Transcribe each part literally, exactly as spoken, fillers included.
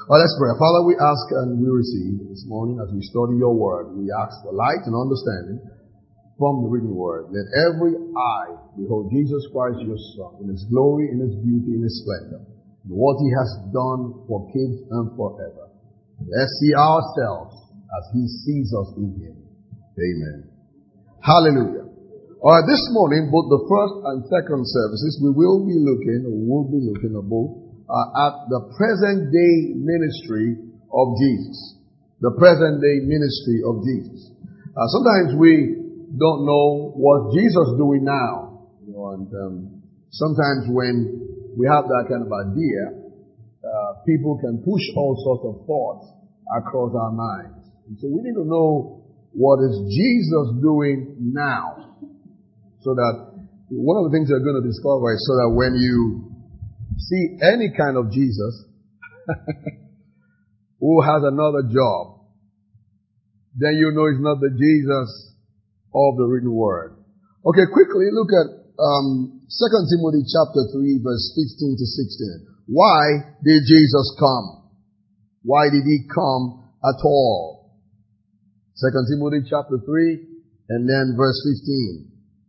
Well, let's pray. Father, we ask and we receive this morning as we study your word. We ask for light and understanding from the written word. Let every eye behold Jesus Christ, your Son, in his glory, in his beauty, in his splendor, and what he has done for kids and forever. Let's see ourselves as he sees us in him. Amen. Hallelujah. All right, this morning, both the first and second services, we will be looking, or will be looking at both, uh, at the present day ministry of Jesus. The present day ministry of Jesus. Uh, sometimes we don't know what Jesus is doing now. You know, and um, sometimes when we have that kind of idea, uh, people can push all sorts of thoughts across our minds. And so we need to know what is Jesus doing now. So that one of the things you're going to discover is so that when you see any kind of Jesus who has another job, then you know it's not the Jesus of the written word. Okay, quickly look at um Second Timothy chapter three, verse fifteen to sixteen. Why did Jesus come? Why did he come at all? Second Timothy chapter three and then verse fifteen.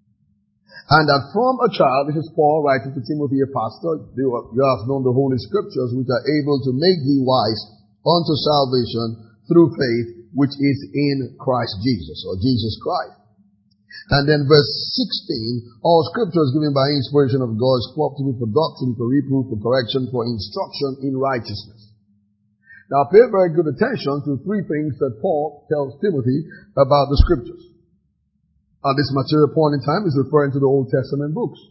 And that from a child, this is Paul writing to Timothy a pastor, you have known the Holy Scriptures which are able to make thee wise unto salvation through faith which is in Christ Jesus, or Jesus Christ. And then verse sixteen, all Scripture is given by inspiration of God, is profitable for doctrine, for reproof, for correction, for instruction in righteousness. Now pay very good attention to three things that Paul tells Timothy about the Scriptures. At this material point in time is referring to the Old Testament books.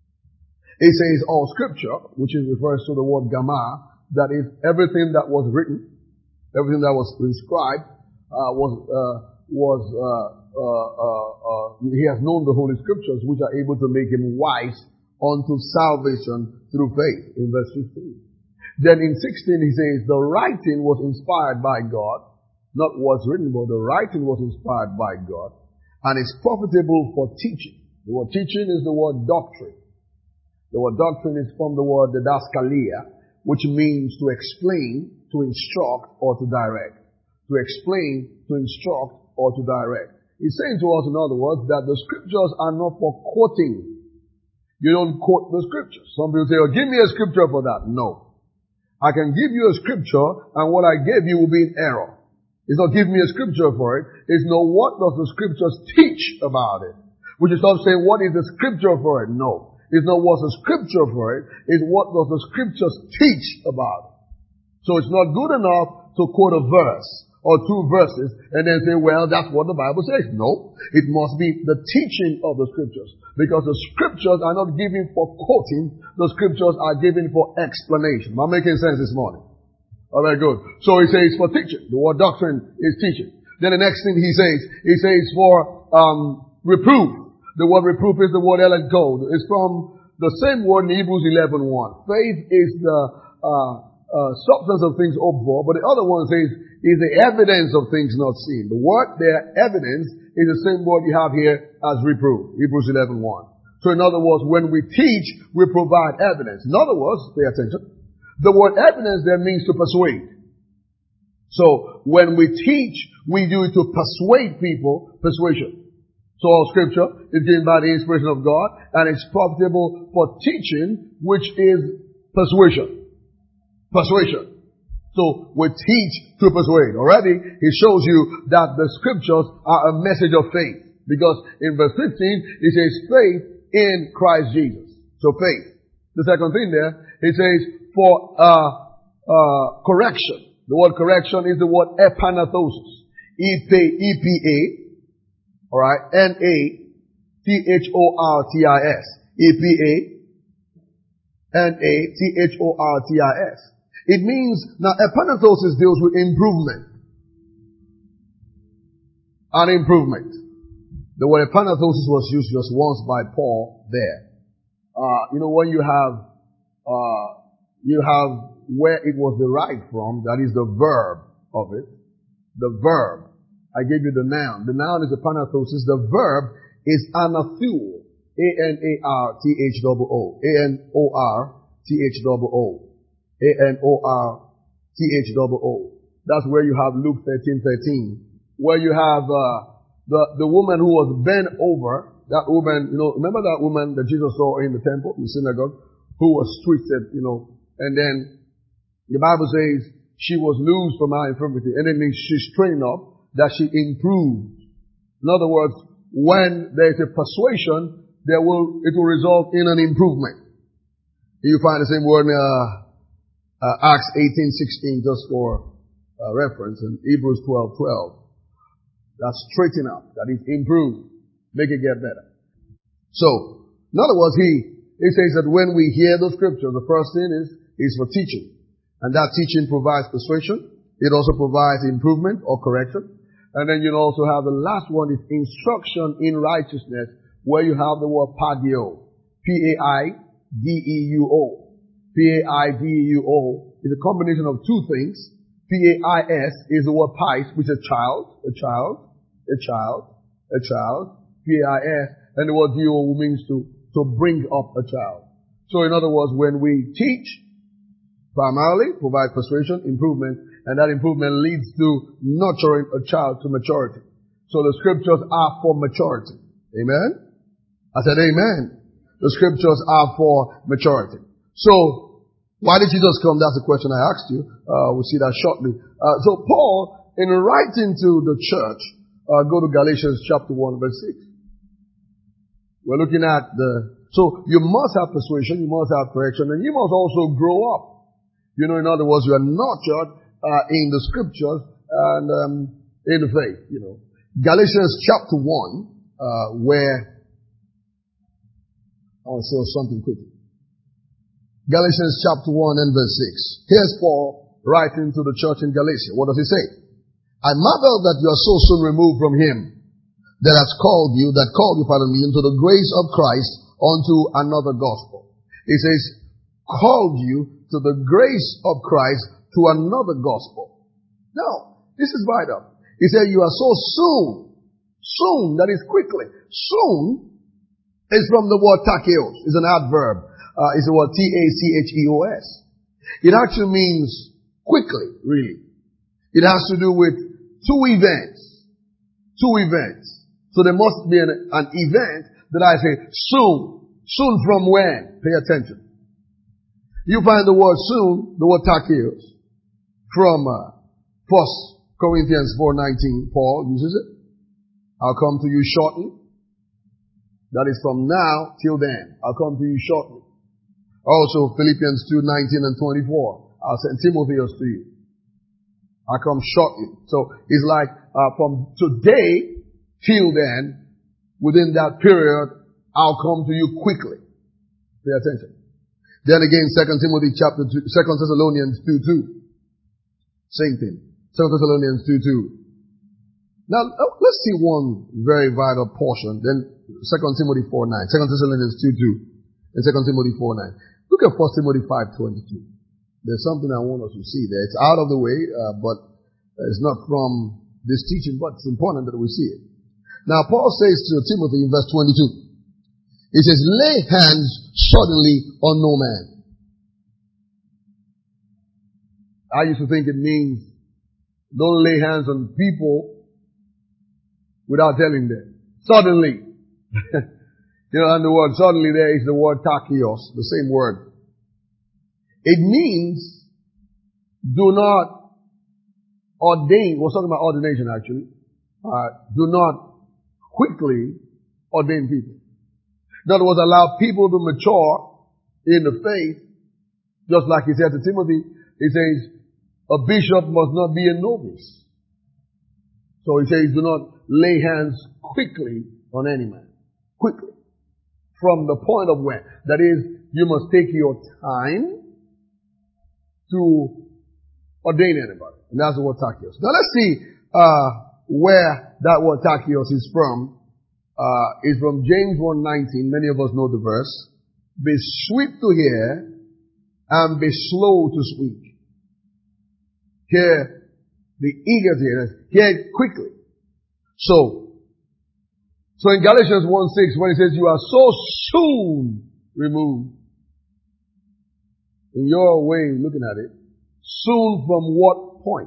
It says all Scripture, which is refers to the word gamma, that is everything that was written, everything that was inscribed, uh, was, uh, was, uh, uh, uh, uh, he has known the Holy Scriptures, which are able to make him wise unto salvation through faith, in verse fifteen. Then in sixteen he says, the writing was inspired by God, not what's written, but the writing was inspired by God, and is profitable for teaching. The word teaching is the word doctrine. The word doctrine is from the word didaskalia, which means to explain, to instruct, or to direct. To explain, to instruct, or to direct. He's saying to us, in other words, that the Scriptures are not for quoting. You don't quote the Scriptures. Some people say, oh, give me a scripture for that. No. I can give you a scripture, and what I gave you will be in error. It's not give me a scripture for it. It's not what does the Scriptures teach about it. We should stop saying, what is the scripture for it? No. It's not what's the scripture for it. It's what does the Scriptures teach about it. So it's not good enough to quote a verse or two verses and then say, well, that's what the Bible says. No. It must be the teaching of the Scriptures. Because the Scriptures are not given for quoting. The Scriptures are given for explanation. Am I making sense this morning? All right, good. So he says for teaching. The word doctrine is teaching. Then the next thing he says, he says for um reproof. The word reproof is the word elegod. It's from the same word in Hebrews eleven one. Faith is the uh, uh substance of things hoped for, but the other one says is the evidence of things not seen. The word there, evidence, is the same word you have here as reproof. Hebrews eleven one. So in other words, when we teach, we provide evidence. In other words, pay attention. The word evidence there means to persuade. So when we teach, we do it to persuade people, persuasion. So all Scripture is given by the inspiration of God, and it's profitable for teaching, which is persuasion. Persuasion. So we teach to persuade. Already, it shows you that the Scriptures are a message of faith. Because in verse fifteen, it says faith in Christ Jesus. So faith. The second thing there, it says for uh uh correction. The word correction is the word epanathosis. E P A, alright, N A T H O R T I S. E P A N A T H O R T I S. It means, now epanathosis deals with improvement. An improvement. The word epanathosis was used just once by Paul there. Uh, you know, when you have, uh, you have where it was derived from, that is the verb of it. The verb. I gave you the noun. The noun is epanathosis. The verb is anathuo. A N A R T H O O. A N O R T H O O. A N O R T H O O. That's where you have Luke thirteen thirteen, where you have uh, the the woman who was bent over. That woman, you know, remember that woman that Jesus saw in the temple, in the synagogue, who was twisted, you know, and then the Bible says she was loosed from her infirmity, and then she straightened up, that she improved. In other words, when there is a persuasion, there will it will result in an improvement. You find the same word in uh, uh, Acts eighteen sixteen, just for uh, reference, and Hebrews twelve twelve. That's straighten up, that is improve, make it get better. So, in other words, he he says that when we hear the scripture, the first thing is is for teaching. And that teaching provides persuasion. It also provides improvement or correction. And then you also have the last one is instruction in righteousness, where you have the word paideuo. P A I D E U O. P A I D E U O is a combination of two things. P A I S is the word pais, which is a child, a child, a child, a child. P A I S. And the word D O means to, to bring up a child. So in other words, when we teach, primarily provide persuasion, improvement, and that improvement leads to nurturing a child to maturity. So the scriptures are for maturity. Amen? I said amen. The scriptures are for maturity. So, why did Jesus come? That's the question I asked you. Uh, we'll see that shortly. Uh, so Paul, in writing to the church, uh, go to Galatians chapter one, verse six. We're looking at the, so you must have persuasion, you must have correction, and you must also grow up. You know, in other words, you are nurtured uh, in the scriptures and um, in the faith, you know. Galatians chapter one, uh, where I want to say something quickly. Galatians chapter one and verse six. Here's Paul writing to the church in Galatia. What does he say? I marvel that you are so soon removed from him that has called you, that called you, pardon me, into the grace of Christ unto another gospel. He says, called you to the grace of Christ to another gospel. Now, this is vital. He said, you are so soon. Soon, that is quickly. Soon is from the word tacheos. It's an adverb. Uh, it's the word T A C H E O S. It actually means quickly, really. It has to do with two events. Two events. So there must be an, an event that I say soon. Soon from when? Pay attention. You find the word soon, the word tacheos, from uh, First Corinthians four nineteen. Paul uses it. I'll come to you shortly. That is from now till then. I'll come to you shortly. Also Philippians two nineteen and twenty-four. I'll send Timotheus to you. I'll come shortly. So it's like uh, from today till then, within that period, I'll come to you quickly. Pay attention. Then again, Second Timothy chapter two, Second Thessalonians two two. Same thing. Second Thessalonians two two. Now, let's see one very vital portion. Then Second Timothy four nine. Second Thessalonians two two. And Second Timothy four nine. Look at First Timothy five twenty-two. There's something I want us to see there. It's out of the way, uh, but it's not from this teaching, but it's important that we see it. Now, Paul says to Timothy in verse twenty-two. He says, lay hands suddenly on no man. I used to think it means don't lay hands on people without telling them. Suddenly. You know, and the word suddenly there is the word tacheos, the same word. It means do not ordain. We're talking about ordination actually. Uh, do not quickly ordain people. In other words, allow people to mature in the faith, just like he said to Timothy. He says, a bishop must not be a novice. So he says, do not lay hands quickly on any man. Quickly. From the point of when. That is, you must take your time to ordain anybody. And that's the word tacheos. Now let's see uh where that word tacheos is from. Uh, is from James one nineteen. Many of us know the verse. Be swift to hear and be slow to speak. Hear, be eager to hear. Hear quickly. So, so in Galatians one six, when it says you are so soon removed, in your way of looking at it, Soon from what point?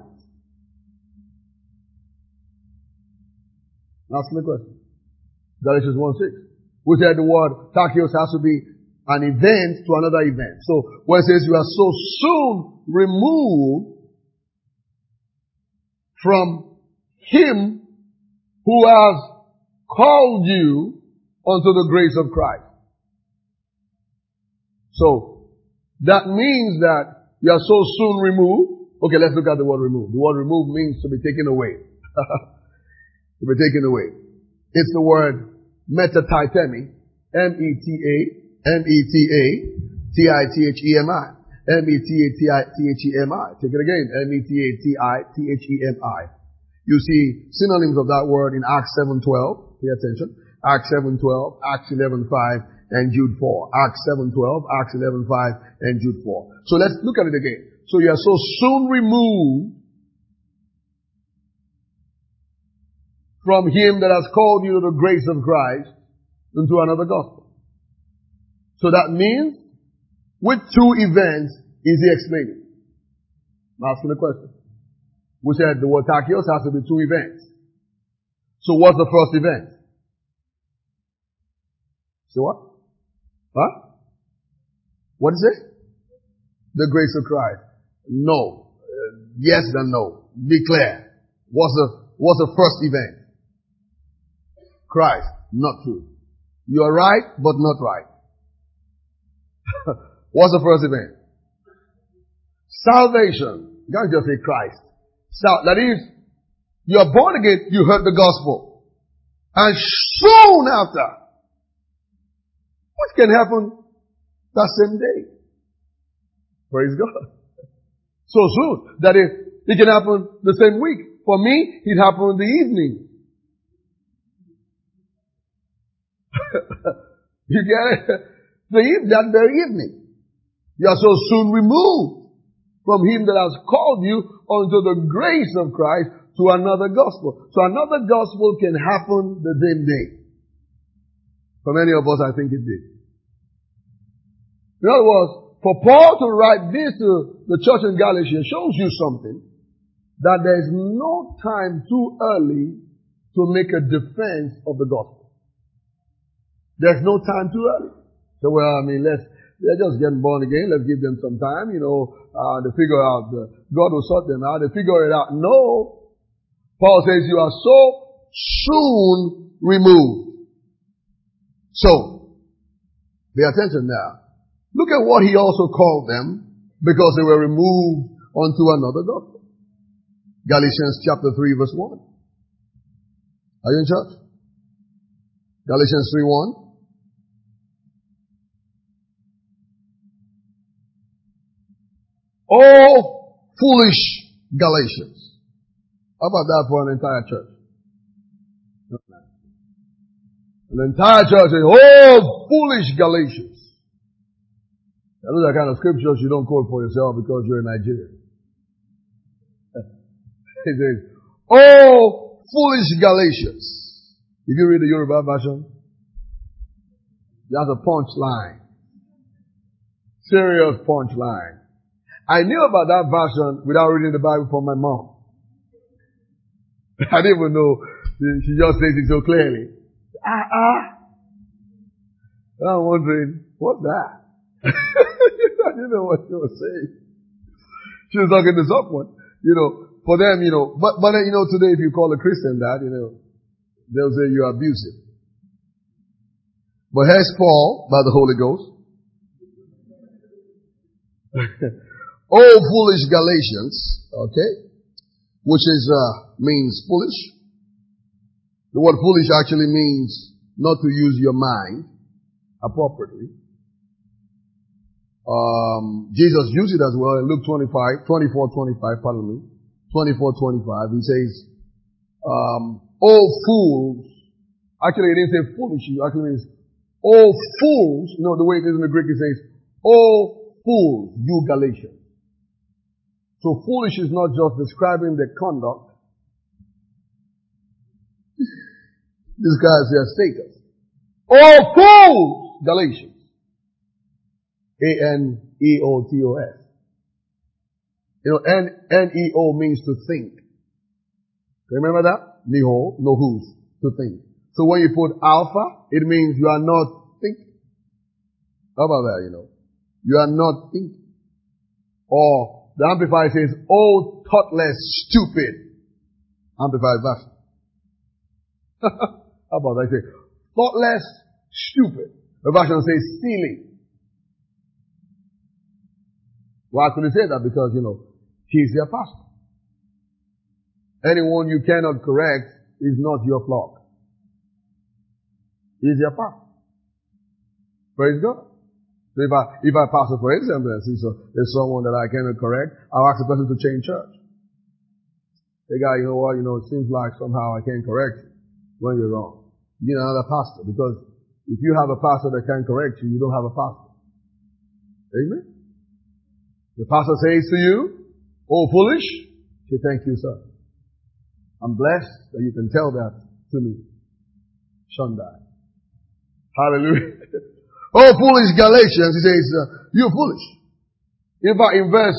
Ask me the question. Galatians one six. We said the word takios has to be an event to another event. So when it says you are so soon removed from him who has called you unto the grace of Christ. So that means that you are so soon removed. Okay, let's look at the word remove. The word remove means to be taken away. To be taken away. It's the word metatitemi, M E T A, M E T A, T I T H E M I, M E T A T I T H E M I. Take it again, M E T A T I T H E M I. You see synonyms of that word in Acts seven twelve. Pay attention. Acts seven twelve, Acts eleven five, and Jude four. Acts seven twelve, Acts eleven five, and Jude four. So let's look at it again. So you are so soon removed from him that has called you to the grace of Christ into another gospel. So that means, with two events is he explaining? I'm asking the question. We said the word takios has to be two events. So what's the first event? So what? Huh? What is it? The grace of Christ. No. Uh, yes and no. Be clear. What's the, what's the first event? Christ. Not true. You are right, but not right. What's the first event? Salvation. You can't just say Christ. So, that is, you are born again, you heard the gospel. And soon after, what can happen that same day? Praise God. So soon. That is, it can happen the same week. For me, it happened in the evening. You get it? The, that very evening. You are so soon removed from him that has called you unto the grace of Christ to another gospel. So another gospel can happen the same day. For many of us, I think it did. In other words, for Paul to write this to the church in Galatia shows you something, that there is no time too early to make a defense of the gospel. There's no time too early. So, well, I mean, let's, they're just getting born again. Let's give them some time, you know, uh, to figure out, the, God will sort them out. They figure it out. No. Paul says you are so soon removed. So, pay attention now. Look at what he also called them, because they were removed unto another gospel. Galatians chapter three verse one. Are you in church? Galatians three one. Oh, foolish Galatians. How about that for an entire church? An entire church says, oh, foolish Galatians. Those are the kind of scriptures you don't quote for yourself because you're in Nigeria. It says, oh, foolish Galatians. If you read the Yoruba version, that's a punchline. Serious punchline. I knew about that version without reading the Bible from my mom. I didn't even know. She just says it so clearly. Ah, ah. I'm wondering, what's that? I didn't know what she was saying. She was talking to someone, you know, for them, you know, but, but, you know, today if you call a Christian that, you know, they'll say you're abusive. But here's Paul by the Holy Ghost. Oh, foolish Galatians, okay, which is, uh, means foolish. The word foolish actually means not to use your mind appropriately. Um, Jesus used it as well in Luke twenty-five, twenty-four, twenty-five, pardon me, twenty-four, twenty-five. He says, um, oh fools. Actually, it didn't say foolish. It actually means, oh fools. You know, the way it is in the Greek, it says, oh fools, you Galatians. So foolish is not just describing their conduct. This guy's their status. Oh fools, Galatians. A N E O T O S. You know, N, N-E-O means to think. Remember that? Neho, no who's, to think. So when you put alpha, it means you are not thinking. How about that, you know? You are not thinking. Or the Amplifier says, oh, thoughtless, stupid. Amplified version. How about that? I say, thoughtless, stupid. The version says silly. Why could he say that? Because, you know, he's your pastor. Anyone you cannot correct is not your flock. He's your pastor. Praise God. So if I, if I pastor, for example, and see so there's someone that I cannot correct, I'll ask the person to change church. Hey guy, you know what, you know, it seems like somehow I can't correct you when you're wrong. You need another pastor, because if you have a pastor that can correct you, you don't have a pastor. Amen? The pastor says to you, oh foolish, say thank you, sir. I'm blessed that you can tell that to me. Shundai. Hallelujah. Oh, foolish Galatians, he says, uh, you're foolish. In fact, in verse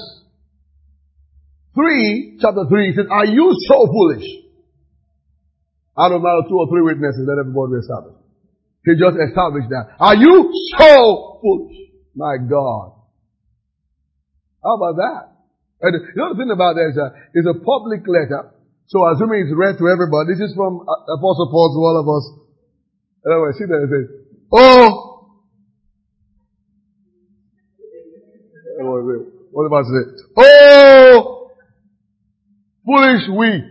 three, chapter three, he says, are you so foolish? Out of matter two or three witnesses, let everybody be established. He just established that. Are you so foolish? My God. How about that? And the other thing about that is a, is a public letter. So assuming it's read to everybody, this is from Apostle Paul to all of us. Anyway, see that it says, oh, what about to say? Oh, foolish we.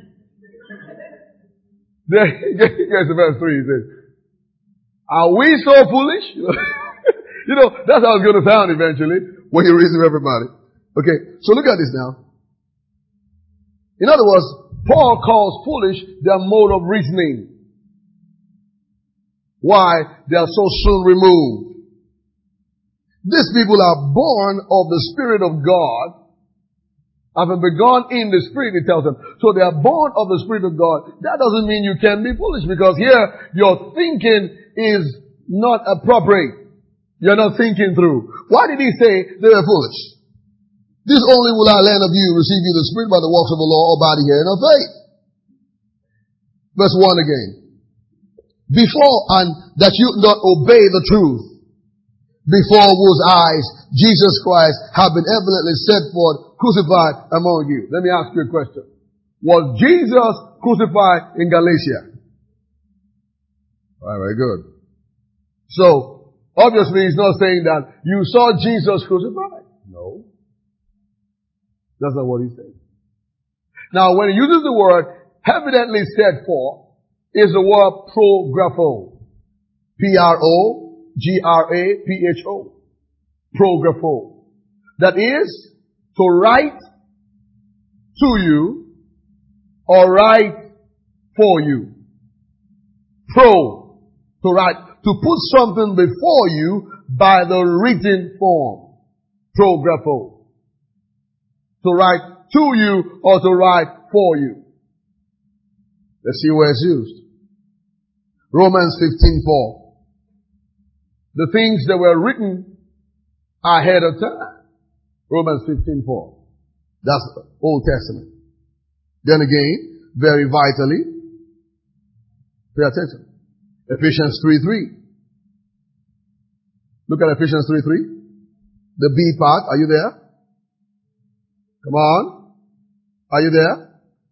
Then he gets to verse three, he says, are we so foolish? You know, that's how it's going to sound eventually when you read to everybody. Okay, so look at this now. In other words, Paul calls foolish their mode of reasoning. Why? They are so soon removed. These people are born of the Spirit of God, having begun in the Spirit, it tells them. So they are born of the Spirit of God. That doesn't mean you can be foolish, because here your thinking is not appropriate. You're not thinking through. Why did he say they were foolish? This only will I learn of you, receive you the Spirit by the works of the law, or by the hearing of faith. Verse one again. Before and that you not obey the truth, before whose eyes Jesus Christ have been evidently set forth, crucified among you. Let me ask you a question. Was Jesus crucified in Galatia? All right, very good. So, obviously he's not saying that you saw Jesus crucified. No. That's not what he's saying. Now, when he uses the word evidently set forth, is the word prographo. P R O G R A P H O. Prographo. That is, to write to you or write for you. Pro. To write. To put something before you by the written form. Prographo. To write to you or to write for you. Let's see where it's used. Romans fifteen four. The things that were written ahead of time. Romans fifteen four. That's the Old Testament. Then again, very vitally, pay attention. Ephesians three three. Look at Ephesians three three. The B part. Are you there? Come on. Are you there?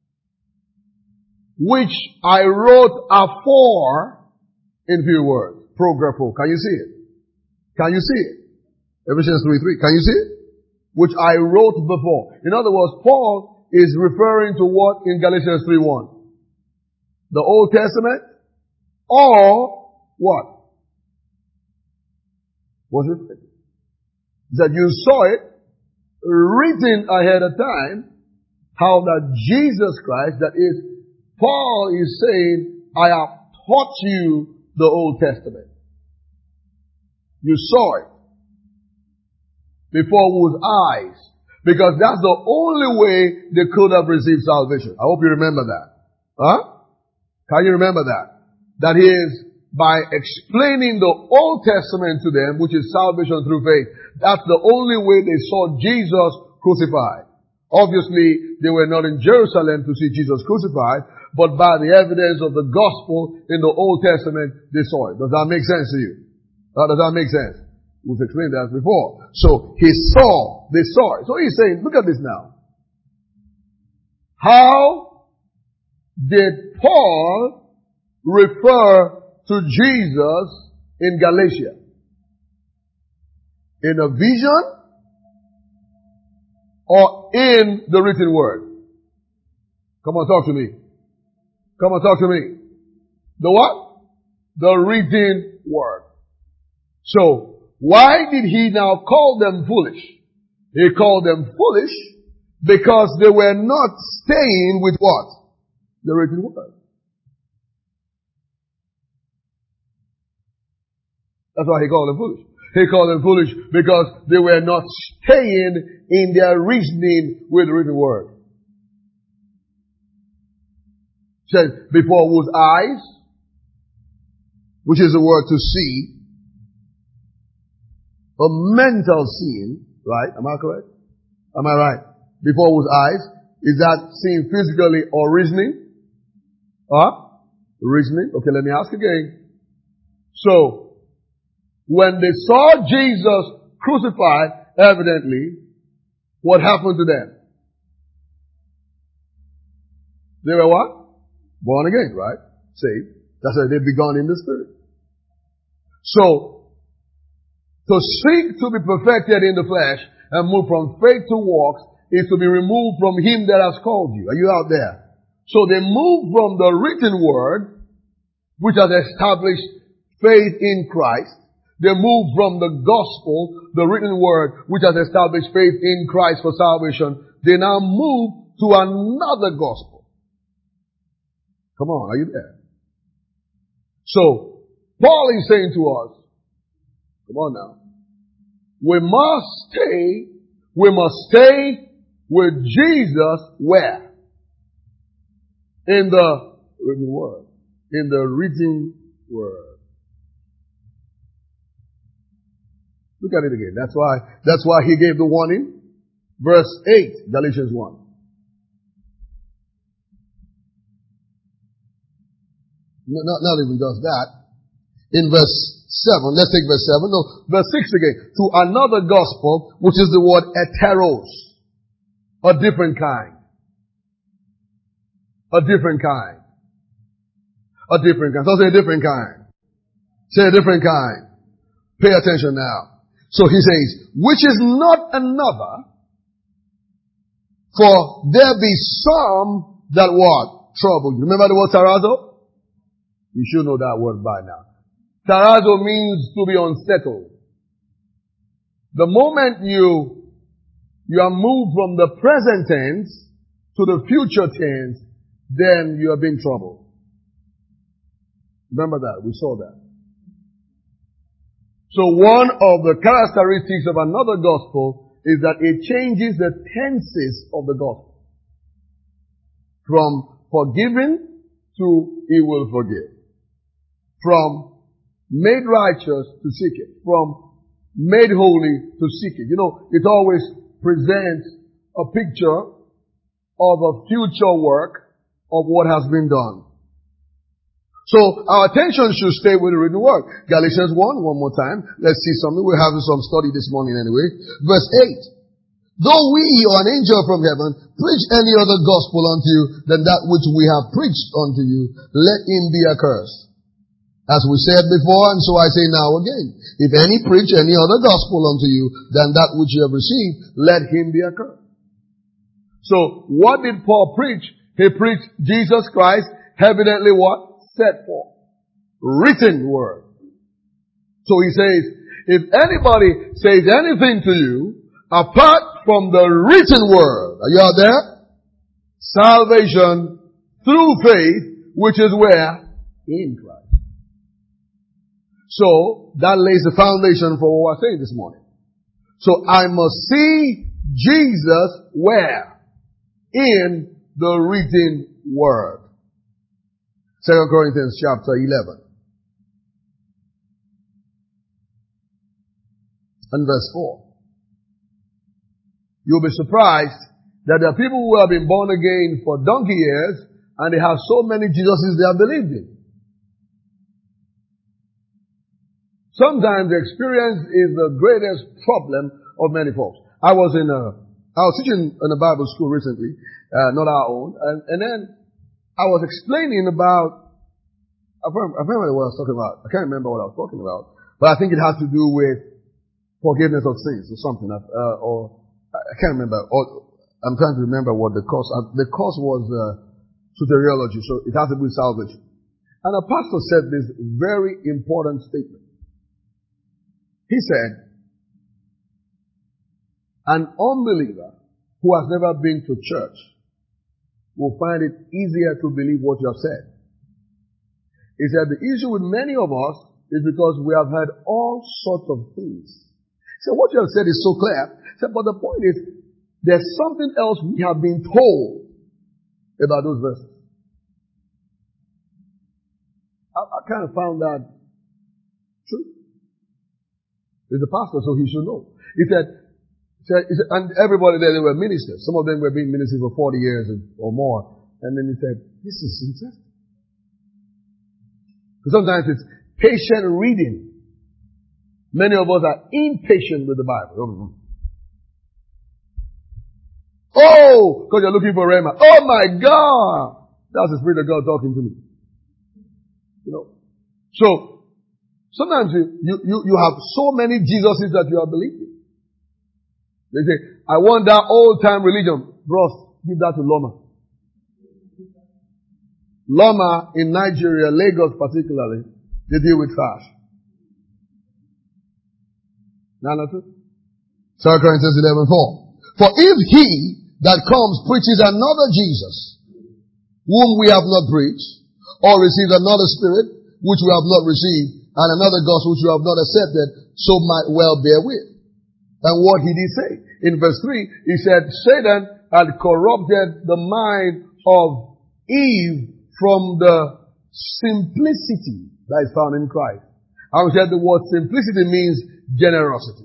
Which I wrote afore in few words. Prographo. Can you see it? Can you see it? Ephesians three three. Can you see it? Which I wrote before. In other words, Paul is referring to what in Galatians three one? The Old Testament or what? What's it? That you saw it written ahead of time, how that Jesus Christ, that is, Paul is saying, I have taught you the Old Testament. You saw it before whose eyes, because that's the only way they could have received salvation. I hope you remember that. Huh? Can you remember that? That is, by explaining the Old Testament to them, which is salvation through faith, that's the only way they saw Jesus crucified. Obviously, they were not in Jerusalem to see Jesus crucified, but by the evidence of the gospel in the Old Testament, they saw it. Does that make sense to you? Uh, does that make sense? We've explained that before. So, he saw, they saw it. So he's saying, look at this now. How did Paul refer to Jesus in Galatia? In a vision or in the written word? Come on, talk to me. Come on, talk to me. The what? The written word. So, why did he now call them foolish? He called them foolish because they were not staying with what? The written word. That's why he called them foolish. He called them foolish because they were not staying in their reasoning with the written word. It says, before whose eyes, which is the word to see, a mental seeing, right? Am I correct? Am I right? Before whose eyes, is that seeing physically or reasoning? Huh? Reasoning? Okay, let me ask again. So, when they saw Jesus crucified, evidently, what happened to them? They were what? Born again, right? Saved. That's why they've begun in the Spirit. So, to seek to be perfected in the flesh and move from faith to works is to be removed from Him that has called you. Are you out there? So they move from the written word, which has established faith in Christ. They move from the gospel, the written word, which has established faith in Christ for salvation. They now move to another gospel. Come on, are you there? So, Paul is saying to us, come on now, we must stay, we must stay with Jesus where? In the written word. In the written word. Look at it again. That's why, that's why he gave the warning. Verse eight, Galatians one. Not, not, not even just that. In verse seven, let's take verse seven. No, verse six again. To another gospel, which is the word heteros. A different kind. A different kind. A different kind. So say a different kind. Say a different kind. Pay attention now. So he says, which is not another, for there be some that what? Trouble you. Remember the word tarazo? You should know that word by now. Tarazo means to be unsettled. The moment you, you are moved from the present tense to the future tense, then you are being troubled. Remember that. We saw that. So one of the characteristics of another gospel is that it changes the tenses of the gospel. From forgiven to he will forgive. From made righteous to seek it. From made holy to seek it. You know, it always presents a picture of a future work of what has been done. So our attention should stay with the written word. Galatians one, one more time. Let's see something. We're having some study this morning anyway. Verse eight. Though we or an angel from heaven preach any other gospel unto you than that which we have preached unto you, let him be accursed. As we said before, and so I say now again. If any preach any other gospel unto you than that which you have received, let him be accursed. So what did Paul preach? He preached Jesus Christ, evidently what? Set forth. Written word. So he says, if anybody says anything to you apart from the written word, are you out there? Salvation through faith, which is where? In Christ. So that lays the foundation for what we're saying this morning. So I must see Jesus where? In the written word. Second Corinthians chapter eleven. And verse four. You'll be surprised That there are people who have been born again for donkey years and they have so many Jesuses they have believed in. Sometimes the experience is the greatest problem of many folks. I was in a, I was teaching in a Bible school recently, uh, not our own, and, and then I was explaining about, I remember, I remember what I was talking about. I can't remember what I was talking about, but I think it has to do with forgiveness of sins or something, uh, or I can't remember. Or I'm trying to remember what the course. Uh, the course was uh, soteriology, so it has to do with salvation. And a pastor said this very important statement. He said, an unbeliever who has never been to church will find it easier to believe what you have said. He said the issue with many of us is because we have heard all sorts of things. So what you have said is so clear. He said, but the point is, there's something else we have been told about those verses. I, I kind of found that true. He's a pastor, so he should know. He said, he said, he said, and everybody there, they were ministers. Some of them were being ministers for forty years or more. And then he said, this is interesting. Sometimes it's patient reading. Many of us are impatient with the Bible. Oh, because you're looking for Rhema. Oh my God! That's the Spirit of God talking to me. You know. So, sometimes you, you, you, you have so many Jesuses that you are believing. They say, I want that old time religion. Bros, give that to Loma. Loma in Nigeria, Lagos particularly, they deal with trash. Now, not true? Second Corinthians eleven four. For if he that comes preaches another Jesus, whom we have not preached, or receives another spirit, which we have not received, and another gospel which you have not accepted, so might well bear with. And what he did say? In verse three, he said, Satan had corrupted the mind of Eve from the simplicity that is found in Christ. I would say the word simplicity means generosity.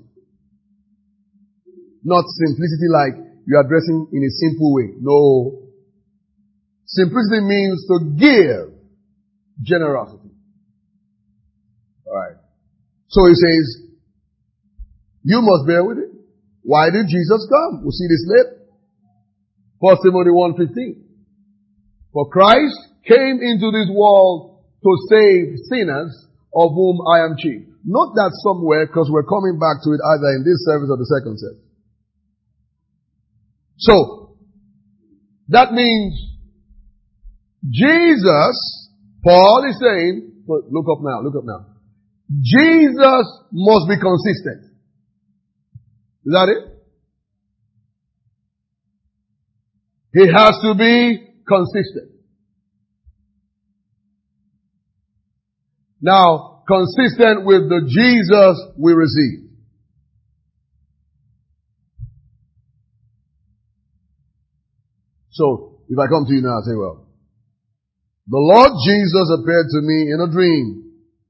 Not simplicity like you are dressing in a simple way. No. Simplicity means to give generosity. Alright. So he says, you must bear with it. Why did Jesus come? We'll see this later. First Timothy one fifteen. For Christ came into this world to save sinners, of whom I am chief. Note that somewhere, because we're coming back to it either in this service or the second service. So, that means Jesus, Paul is saying, look up now, look up now. Jesus must be consistent. Is that it? He has to be consistent. Now, consistent with the Jesus we receive. So, if I come to you now and say, well, the Lord Jesus appeared to me in a dream.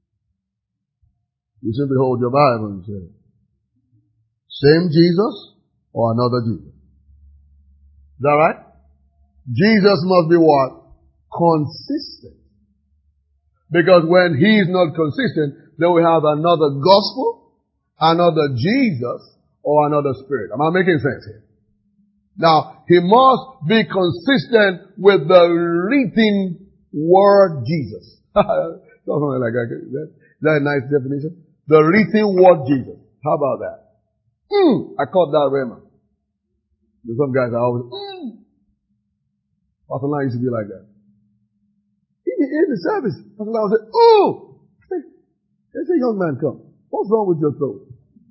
You simply hold your Bible and say, same Jesus or another Jesus? Is that right? Jesus must be what? Consistent. Because when he is not consistent, then we have another gospel, another Jesus, or another spirit. Am I making sense here? Now, he must be consistent with the written word Jesus. Something like that. Is that a nice definition? The written word Jesus. How about that? Mm, I caught that rhema. Some guys are always, mm. Pastor Lang used to be like that. In the service, Pastor Lang said, oh! There's a young man come. What's wrong with your throat?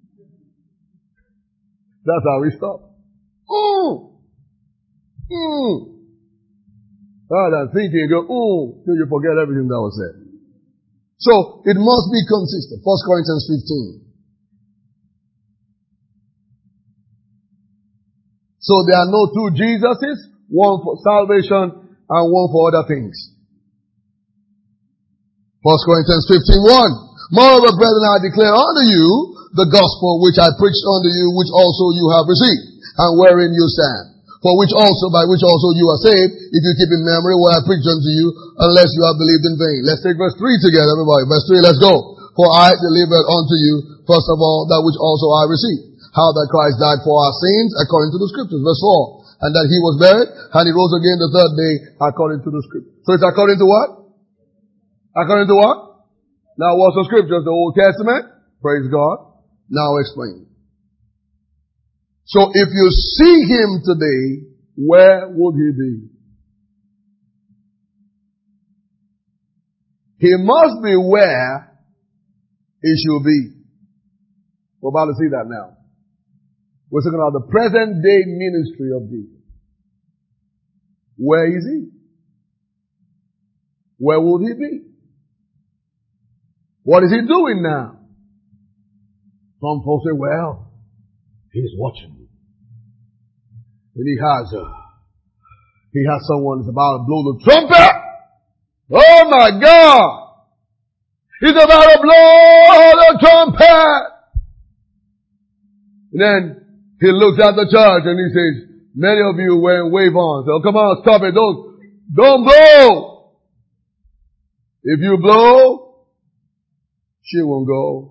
That's how we stop. Mm. Mm. Rather than thinking, you go, mm, till you forget everything that was said. So, it must be consistent. First Corinthians fifteen. So there are no two Jesuses, one for salvation and one for other things. First Corinthians fifteen one. Moreover, brethren, I declare unto you the gospel which I preached unto you, which also you have received, and wherein you stand. For which also, by which also you are saved, if you keep in memory what I preached unto you, unless you have believed in vain. Let's take verse three together, everybody. Verse three, let's go. For I delivered unto you, first of all, that which also I received. How that Christ died for our sins, according to the scriptures. Verse four. And that he was buried, and he rose again the third day, according to the scriptures. So it's according to what? According to what? Now what's the scriptures? The Old Testament? Praise God. Now explain. So if you see him today, where would he be? He must be where he should be. We're about to see that now. We're talking about the present day ministry of Jesus. Where is he? Where would he be? What is he doing now? Some folks say, well, he's watching me. And he has a, he has someone that's about to blow the trumpet. Oh my God! He's about to blow the trumpet. And then he looks at the church and he says, many of you wearing wave-ons. So come on, stop it. Don't, don't blow. If you blow, she won't go.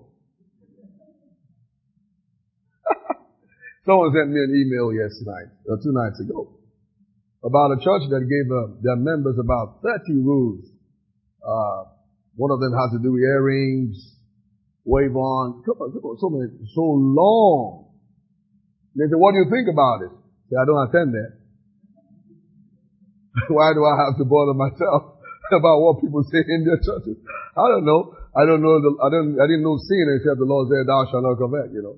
Someone sent me an email yesterday, or two nights ago, about a church that gave uh, their members about thirty rules. Uh, one of them had to do with earrings, wave on, so many, so long. They said, what do you think about it? I said, I don't attend that. Why do I have to bother myself about what people say in their churches? I don't know. I don't know. The, I don't. I didn't know sin except the Lord said, "Thou shalt not covet." You know.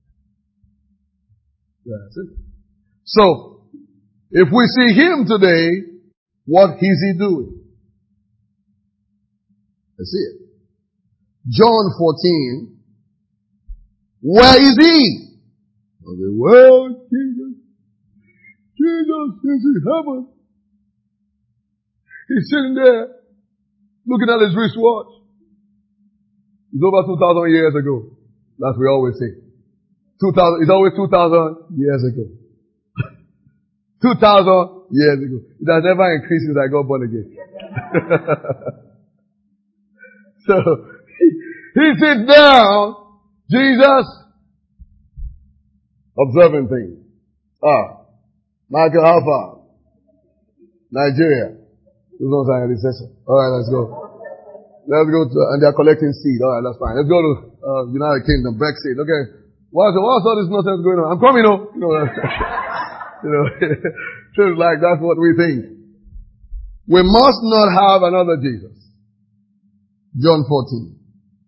Yeah, that's it. So, if we see him today, what is he doing? Let's see it. John fourteen. Where is he? Okay, well, Jesus, Jesus is in heaven. He's sitting there, looking at his wristwatch. It's over two thousand years ago. That's what we always say. two thousand, it's always two thousand years ago. two thousand years ago. It has never increased since I got born again. So, he, he sits down, Jesus, observing things. Ah, Michael Alpha, Nigeria. Those ones are in recession. Alright, let's go. Let's go to, and they're collecting seed. Alright, that's fine. Let's go to, uh, United Kingdom, Brexit. Okay. What's, what's all this nonsense going on? I'm coming home. You know, you know, just like that's what we think. We must not have another Jesus. John fourteen.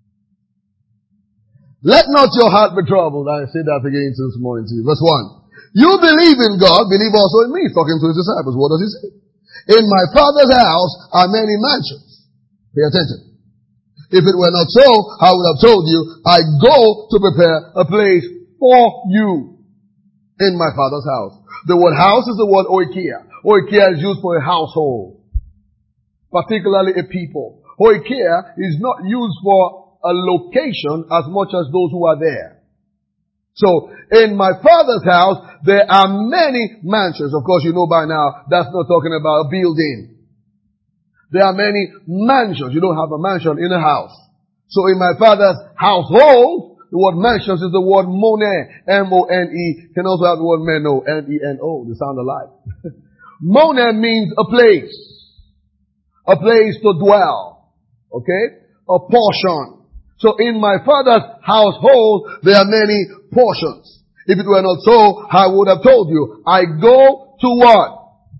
Let not your heart be troubled. I say that again this morning to you. Verse one. You believe in God, believe also in me. He's talking to his disciples. What does he say? In my Father's house are many mansions. Pay attention. If it were not so, I would have told you, I go to prepare a place for you in my Father's house. The word house is the word oikia. Oikia is used for a household, particularly a people. Oikia is not used for a location as much as those who are there. So, in my Father's house, there are many mansions. Of course, you know by now, that's not talking about a building. There are many mansions. You don't have a mansion in a house. So in my Father's household, the word mansions is the word mone, M O N E. Can also have the word meno, M E N O. They sound alike. Mone means a place. A place to dwell. Okay? A portion. So in my Father's household, there are many portions. If it were not so, I would have told you, I go to what?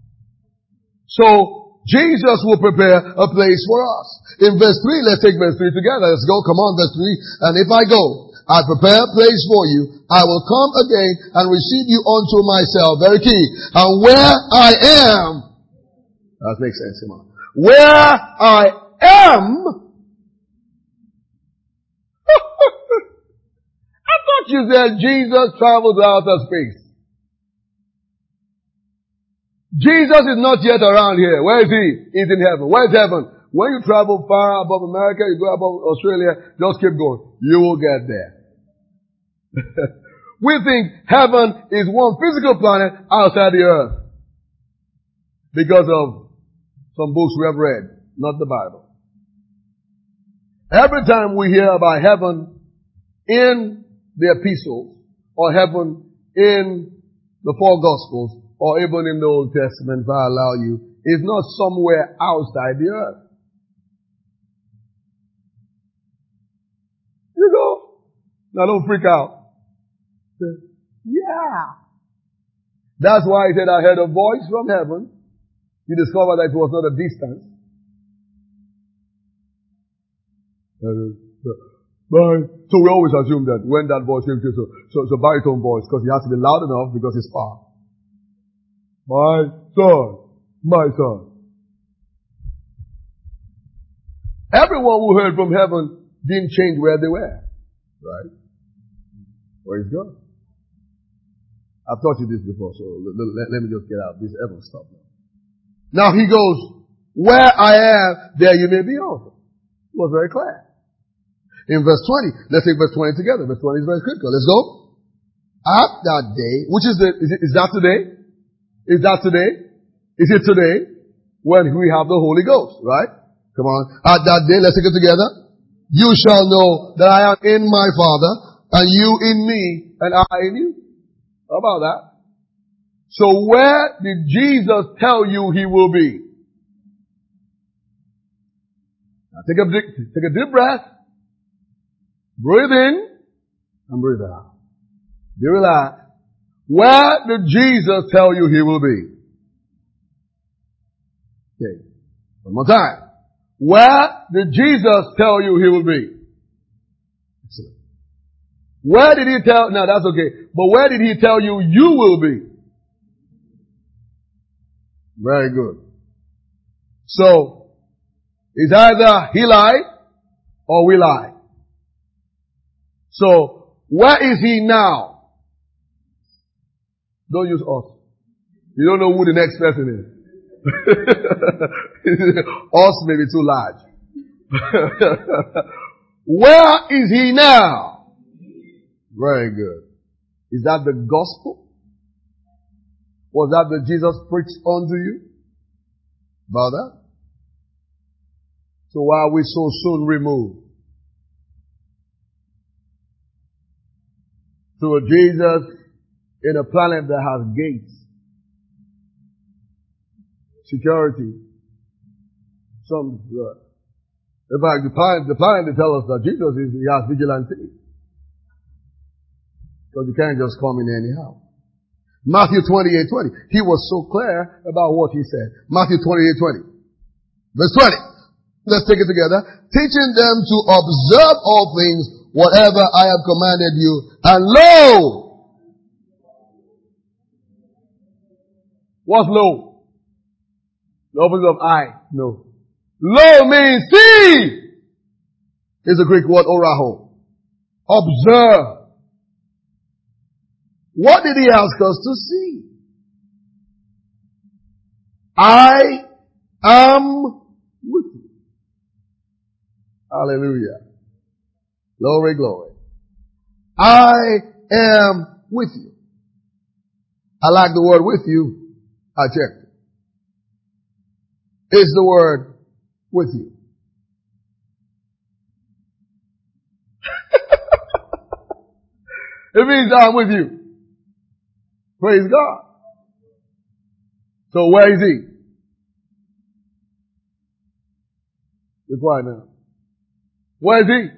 So, Jesus will prepare a place for us. In verse three, let's take verse three together. Let's go. Come on, verse three. And if I go, I prepare a place for you. I will come again and receive you unto myself. Very key. And where I am, that makes sense. Come on. Where I am, I thought you said Jesus traveled to outer space. Jesus is not yet around here. Where is he? He's in heaven. Where is heaven? When you travel far above America, you go above Australia, just keep going. You will get there. We think heaven is one physical planet outside the earth because of some books we have read, not the Bible. Every time we hear about heaven in the epistles or heaven in the four gospels or even in the Old Testament, if I allow you, it's not somewhere outside the earth. You go. Now don't freak out. Yeah. That's why he said, I heard a voice from heaven. You discover that it was not a distance. But, so we always assume that when that voice came to, so, so it's a baritone voice because it has to be loud enough because it's far. My son, my son. Everyone who heard from heaven didn't change where they were. Right? Praise God. I've taught you this before, so let, let, let me just get out this heaven stuff now. Now he goes, where I am, there you may be also. It was very clear. In verse twenty, let's take verse twenty together. Verse twenty is very critical. Let's go. At that day, which is the, is, it, is that today? Is that today? Is it today? When we have the Holy Ghost, right? Come on. At that day, let's take it together. You shall know that I am in my Father, and you in me, and I in you. How about that? So where did Jesus tell you he will be? Now take a, take a deep breath. Breathe in and breathe out. Be relaxed. Where did Jesus tell you he will be? Okay. One more time. Where did Jesus tell you he will be? Excellent. Where did he tell, no, that's okay. But where did he tell you you will be? Very good. So, it's either he lied or we lie. So, where is he now? Don't use us. You don't know who the next person is. Us may be too large. Where is he now? Very good. Is that the gospel? Was that the Jesus preached unto you? About that? So why are we so soon removed? To a Jesus in a planet that has gates, security, some, uh, in fact, the planet, the planet they tell us that Jesus is, he has vigilante. Because you can't just come in anyhow. Matthew twenty-eight twenty. He was so clear about what he said. Matthew twenty-eight twenty. Verse twenty. Let's take it together. Teaching them to observe all things, whatever I have commanded you. And lo! What's lo? The opposite of I. No. Lo means see! Is the Greek word oraho. Observe. What did he ask us to see? I am with you. Hallelujah. Glory, glory. I am with you. I like the word with you. I checked it. It's the word with you. It means I'm with you. Praise God. So where is he? Be quiet now. Where is he?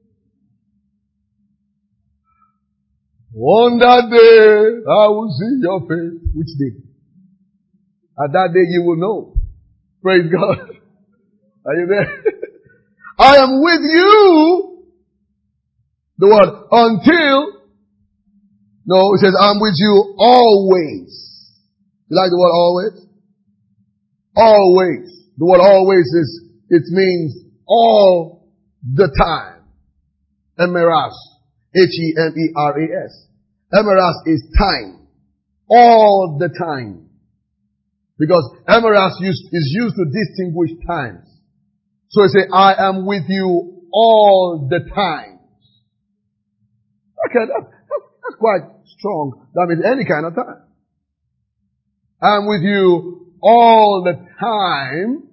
On that day, I will see your face. Which day? At that day you will know. Praise God. Are you there? I am with you. The word until. No, it says I'm with you always. You like the word always? Always. The word always is, it means all the time. Emeras. H E M E R A S. Emeras is time. All the time. Because emeras is used to distinguish times. So it says, I am with you all the time. Okay, that, that's That's quite strong. That means any kind of time. I'm with you all the time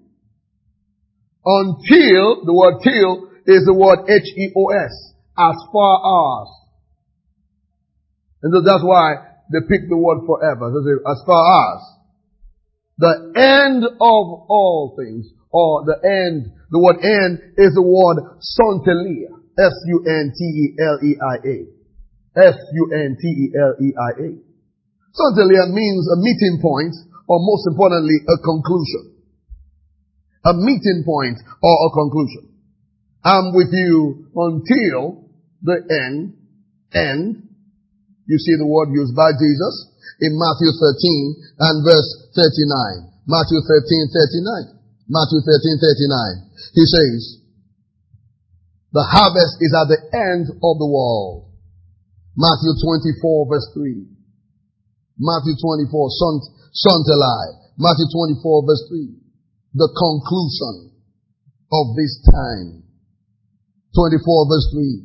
until, the word till is the word H E O S, as far as. And so that's why they pick the word forever. So they say, as far as. The end of all things, or the end, the word end is the word suntelia. S U N T E L E I A. S U N T E L E I A. Suntelia means a meeting point, or most importantly, a conclusion. A meeting point or a conclusion. I'm with you until the end. End. You see the word used by Jesus in Matthew thirteen and verse thirty-nine. Matthew thirteen, thirty-nine. Matthew thirteen, thirty-nine. He says, the harvest is at the end of the world. Matthew twenty-four, verse three. Matthew twenty-four, sunt, suntelai. Matthew twenty-four, verse three. The conclusion of this time. twenty-four, verse three.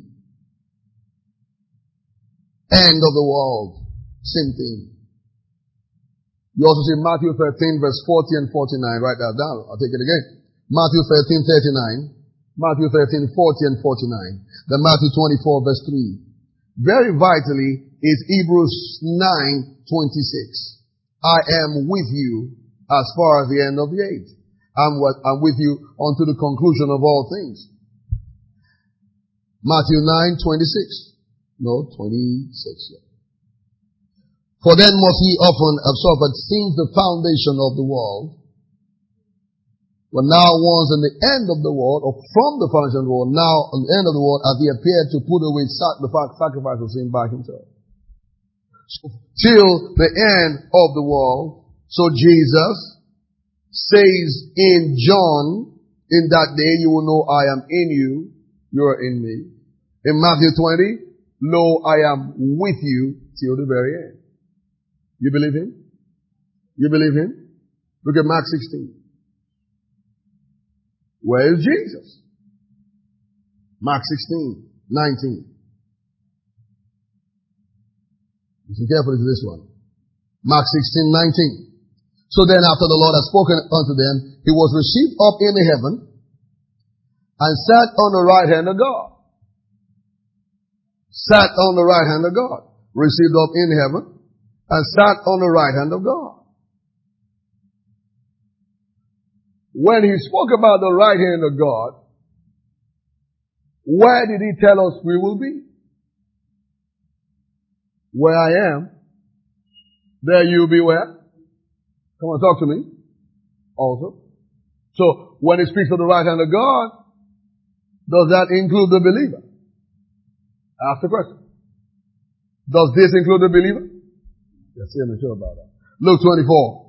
End of the world. Same thing. You also see Matthew thirteen, verse forty and forty-nine. Write that down. I'll take it again. Matthew thirteen, thirty-nine. Matthew thirteen, forty and forty-nine. Then Matthew twenty-four, verse three. Very vitally is Hebrews nine, twenty-six. I am with you as far as the end of the age. I'm, what, I'm with you unto the conclusion of all things. Matthew nine, twenty-six. No, twenty-six. For then must he often have suffered since the foundation of the world. But now once in the end of the world, or from the foundation of the world, now on the end of the world, as he appeared to put away sac- the sacrifice of sin by himself. So, till the end of the world, so Jesus says in John, in that day you will know I am in you, you are in me. In Matthew twenty, lo, I am with you till the very end. You believe him? You believe him? Look at Mark sixteen. Where is Jesus? Mark sixteen, nineteen. Listen carefully to this one. Mark sixteen, nineteen. So then after the Lord had spoken unto them, he was received up into heaven and sat on the right hand of God. Sat on the right hand of God. Received up in heaven and sat on the right hand of God. When he spoke about the right hand of God, where did he tell us we will be? Where I am, there you'll be where? Come on, talk to me. Also. So, when he speaks of the right hand of God, does that include the believer? Ask the question. Does this include the believer? Yes, I'm not sure about that. Luke twenty-four.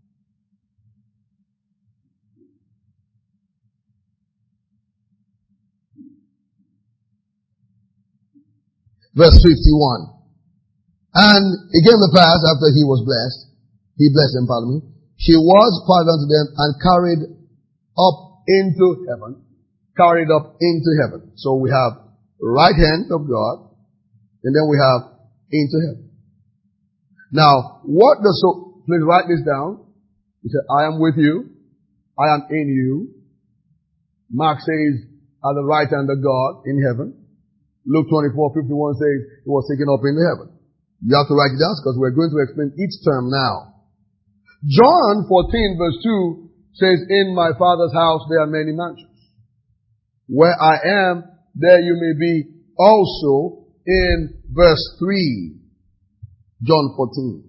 Verse fifty-one. And it came to pass after he was blessed, he blessed them, pardon me, he was parted unto them and carried up into heaven. Carried up into heaven. So we have right hand of God, and then we have into heaven. Now, what does so, please write this down. He said, I am with you. I am in you. Mark says, at the right hand of God in heaven. Luke twenty-four, fifty-one says, he was taken up into heaven. You have to write it down because we're going to explain each term now. John fourteen verse two says, in my Father's house there are many mansions. Where I am, there you may be also in verse three. John fourteen.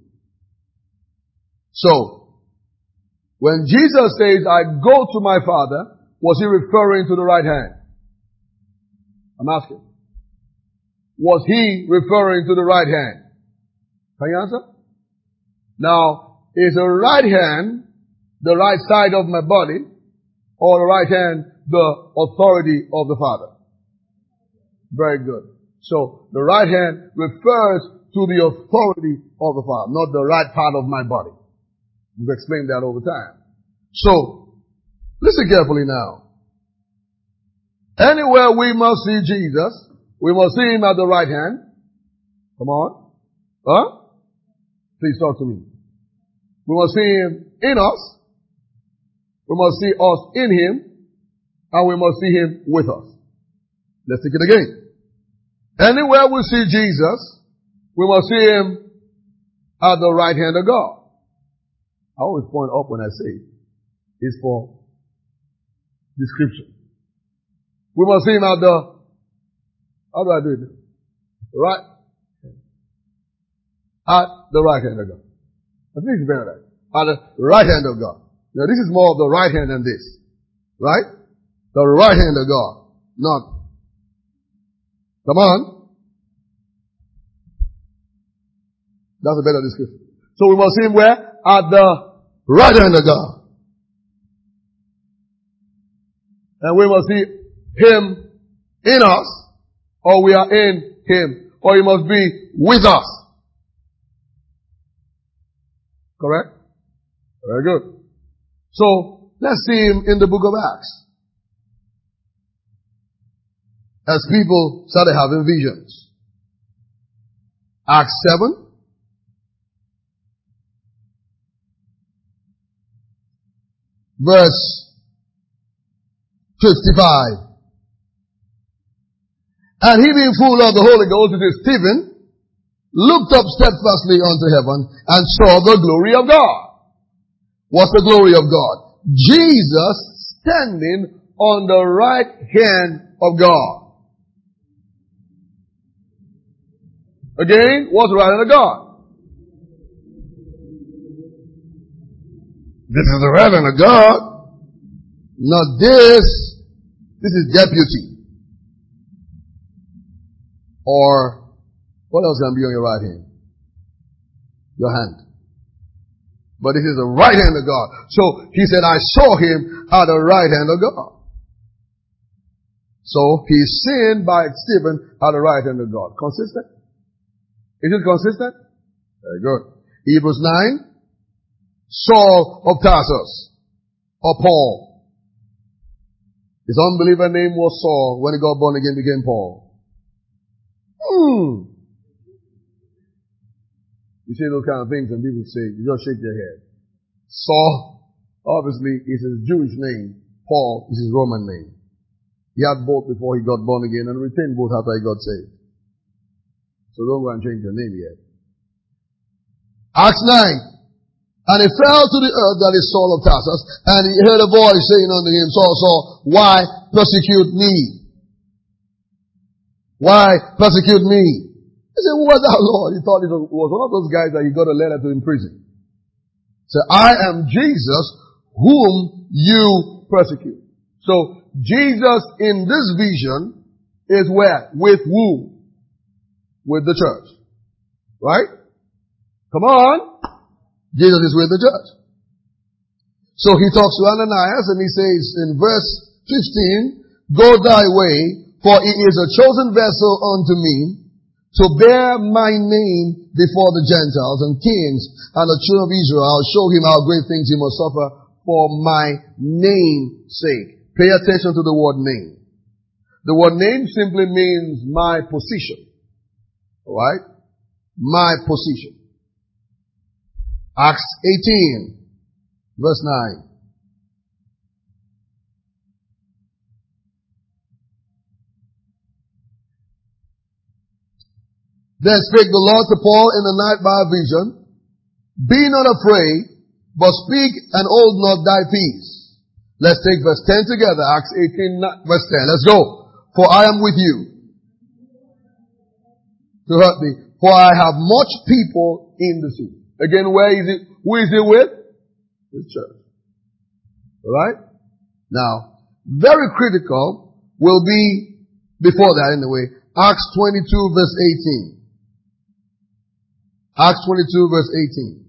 So, when Jesus says, I go to my Father, was he referring to the right hand? I'm asking. Was he referring to the right hand? Can you answer? Now, is the right hand the right side of my body, or the right hand the authority of the Father? Very good. So, the right hand refers to the authority of the Father, not the right part of my body. We've explained that over time. So, listen carefully now. Anywhere we must see Jesus, we must see him at the right hand. Come on. Huh? Please talk to me. We must see Him in us. We must see us in Him. And we must see Him with us. Let's take it again. Anywhere we see Jesus, we must see Him at the right hand of God. I always point up when I say it. It's for description. We must see Him at the, how do I do it? Right. At the right hand of God. I think it's better right. At the right hand of God. Now this is more of the right hand than this. Right? The right hand of God. Not. Come on. That's a better description. So we must see Him where? At the right hand of God. And we must see Him in us, or we are in Him, or He must be with us. Correct? Very good. So, let's see Him in the book of Acts. As people started having visions. Acts seven. Verse fifty-five. And he being full of the Holy Ghost, it is Stephen, looked up steadfastly unto heaven and saw the glory of God. What's the glory of God? Jesus standing on the right hand of God. Again, what's the right hand of God? This is the right hand of God. Not this. This is deputy. Or, what else can be on your right hand? Your hand. But this is the right hand of God. So, he said, I saw Him at the right hand of God. So, he's seen by Stephen at the right hand of God. Consistent? Is it consistent? Very good. Hebrews nine. Saul of Tarsus. Or Paul. His unbeliever name was Saul. When he got born again, became Paul. Hmm. You say those kind of things and people say, you just shake your head. Saul, obviously, is his Jewish name. Paul is his Roman name. He had both before he got born again and retained both after he got saved. So don't go and change your name yet. Acts nine. And he fell to the earth, that is Saul of Tarsus, and he heard a voice saying unto him, Saul, Saul, why persecute me? Why persecute me? He said, who was thou, Lord? He thought it was one of those guys that he got a letter to in prison. He said, I am Jesus whom you persecute. So, Jesus in this vision is where? With whom? With the church. Right? Come on. Jesus is with the church. So he talks to Ananias and he says in verse fifteen, go thy way, for he is a chosen vessel unto me to bear my name before the Gentiles and kings and the children of Israel. I'll show him how great things he must suffer for my name's sake. Pay attention to the word name. The word name simply means my position. Alright? My position. Acts eighteen, verse nine. Then spake the Lord to Paul in the night by a vision, be not afraid, but speak and hold not thy peace. Let's take verse ten together. Acts eighteen, verse ten. Let's go. For I am with you to hurt thee, for I have much people in the city. Again, where is it? Who is it with? His church. Alright? Now, very critical will be, before that anyway, Acts twenty-two verse eighteen. Acts twenty-two verse eighteen.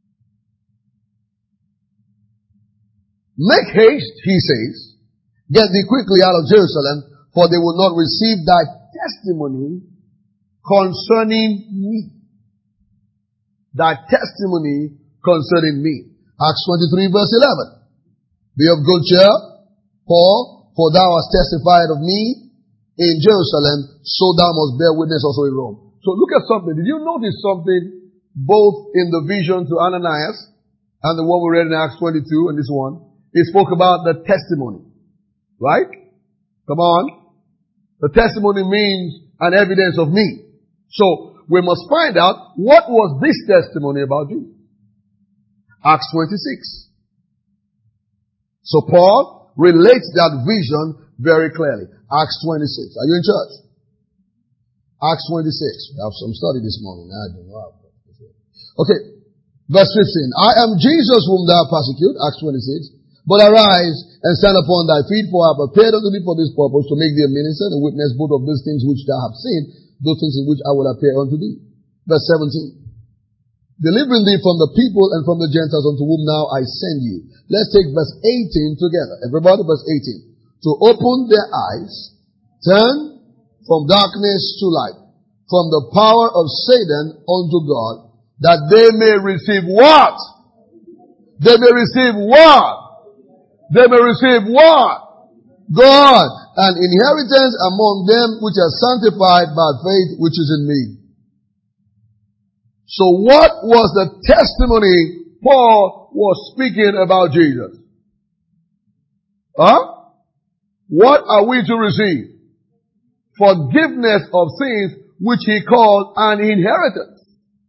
Make haste, he says, get thee quickly out of Jerusalem, for they will not receive thy testimony concerning me. Thy testimony concerning me. Acts twenty-three verse eleven. Be of good cheer, Paul, for thou hast testified of me in Jerusalem, so thou must bear witness also in Rome. So So look at something. Did you notice something both in the vision to Ananias and the one we read in Acts twenty-two and this one? It spoke about the testimony. Right? Come on. The testimony means an evidence of me. So we must find out what was this testimony about Jesus. Acts twenty-six. So Paul relates that vision very clearly. Acts twenty-six. Are you in church? Acts twenty-six. We have some study this morning. I don't know. Okay. Verse fifteen. I am Jesus whom thou persecute. Acts twenty-six. But arise and stand upon thy feet, for I have prepared unto thee for this purpose, to make thee a minister and witness both of those things which thou hast seen, those things in which I will appear unto thee. Verse seventeen. Delivering thee from the people and from the Gentiles unto whom now I send you. Let's take verse eighteen together. Everybody, verse eighteen. To open their eyes, turn from darkness to light, from the power of Satan unto God, that they may receive what? They may receive what? They may receive what? God, an inheritance among them which are sanctified by faith which is in me. So what was the testimony Paul was speaking about Jesus? Huh? What are we to receive? Forgiveness of sins, which he called an inheritance.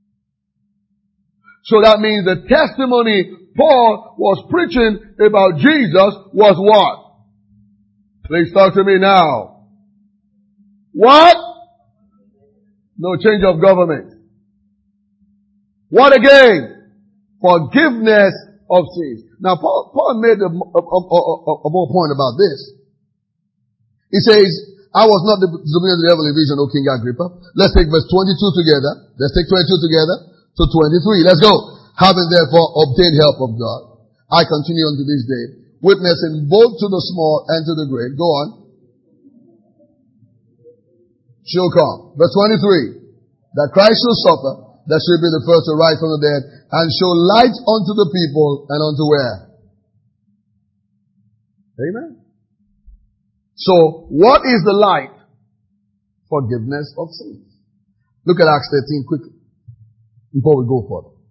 So that means the testimony Paul was preaching about Jesus was what? Please talk to me now. What? No change of government. What again? Forgiveness of sins. Now Paul, Paul made a, a, a, a more point about this. He says, I was not the dominion of the devil in vision, O King Agrippa. Let's take verse twenty-two together. Let's take twenty-two together to twenty-three. Let's go. Having therefore obtained help of God, I continue unto this day, witnessing both to the small and to the great. Go on. Shall come. Verse twenty-three. That Christ shall suffer, that shall be the first to rise from the dead, and show light unto the people and unto where? Amen. So, what is the light? Forgiveness of sins. Look at Acts thirteen quickly, before we go further.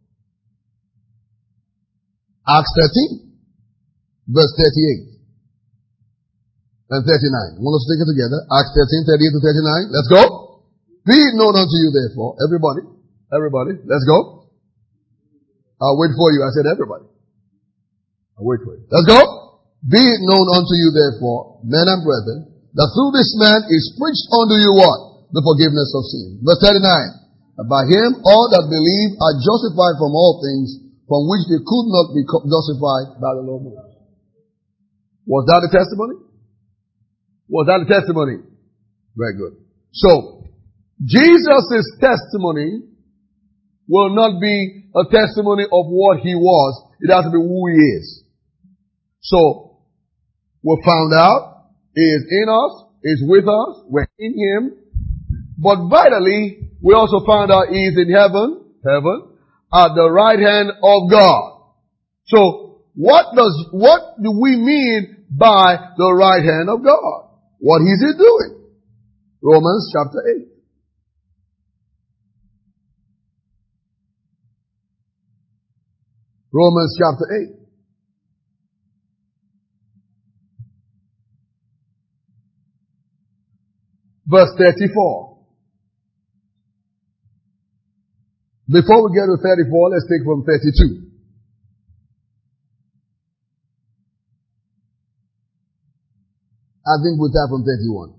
Acts thirteen, verse thirty-eight and thirty-nine. I want us to take it together. Acts thirteen, thirty-eight to thirty-nine. Let's go. Be it known unto you therefore, everybody, everybody, let's go. I'll wait for you. I said everybody. I'll wait for you. Let's go. Be it known unto you therefore, men and brethren, that through this man is preached unto you what? The forgiveness of sin. Verse thirty-nine. And by him all that believe are justified from all things from which they could not be justified by the law of Moses. Was that a testimony? Was that a testimony? Very good. So, Jesus' testimony will not be a testimony of what he was. It has to be who he is. So, we found out he is in us, he is with us, we're in him. But vitally, we also found out he is in heaven, heaven, at the right hand of God. So, what does, what do we mean by the right hand of God? What is he doing? Romans chapter eight. Romans chapter eight. Verse thirty-four. Before we get to thirty-four, let's take from thirty-two. I think we'll start from thirty-one.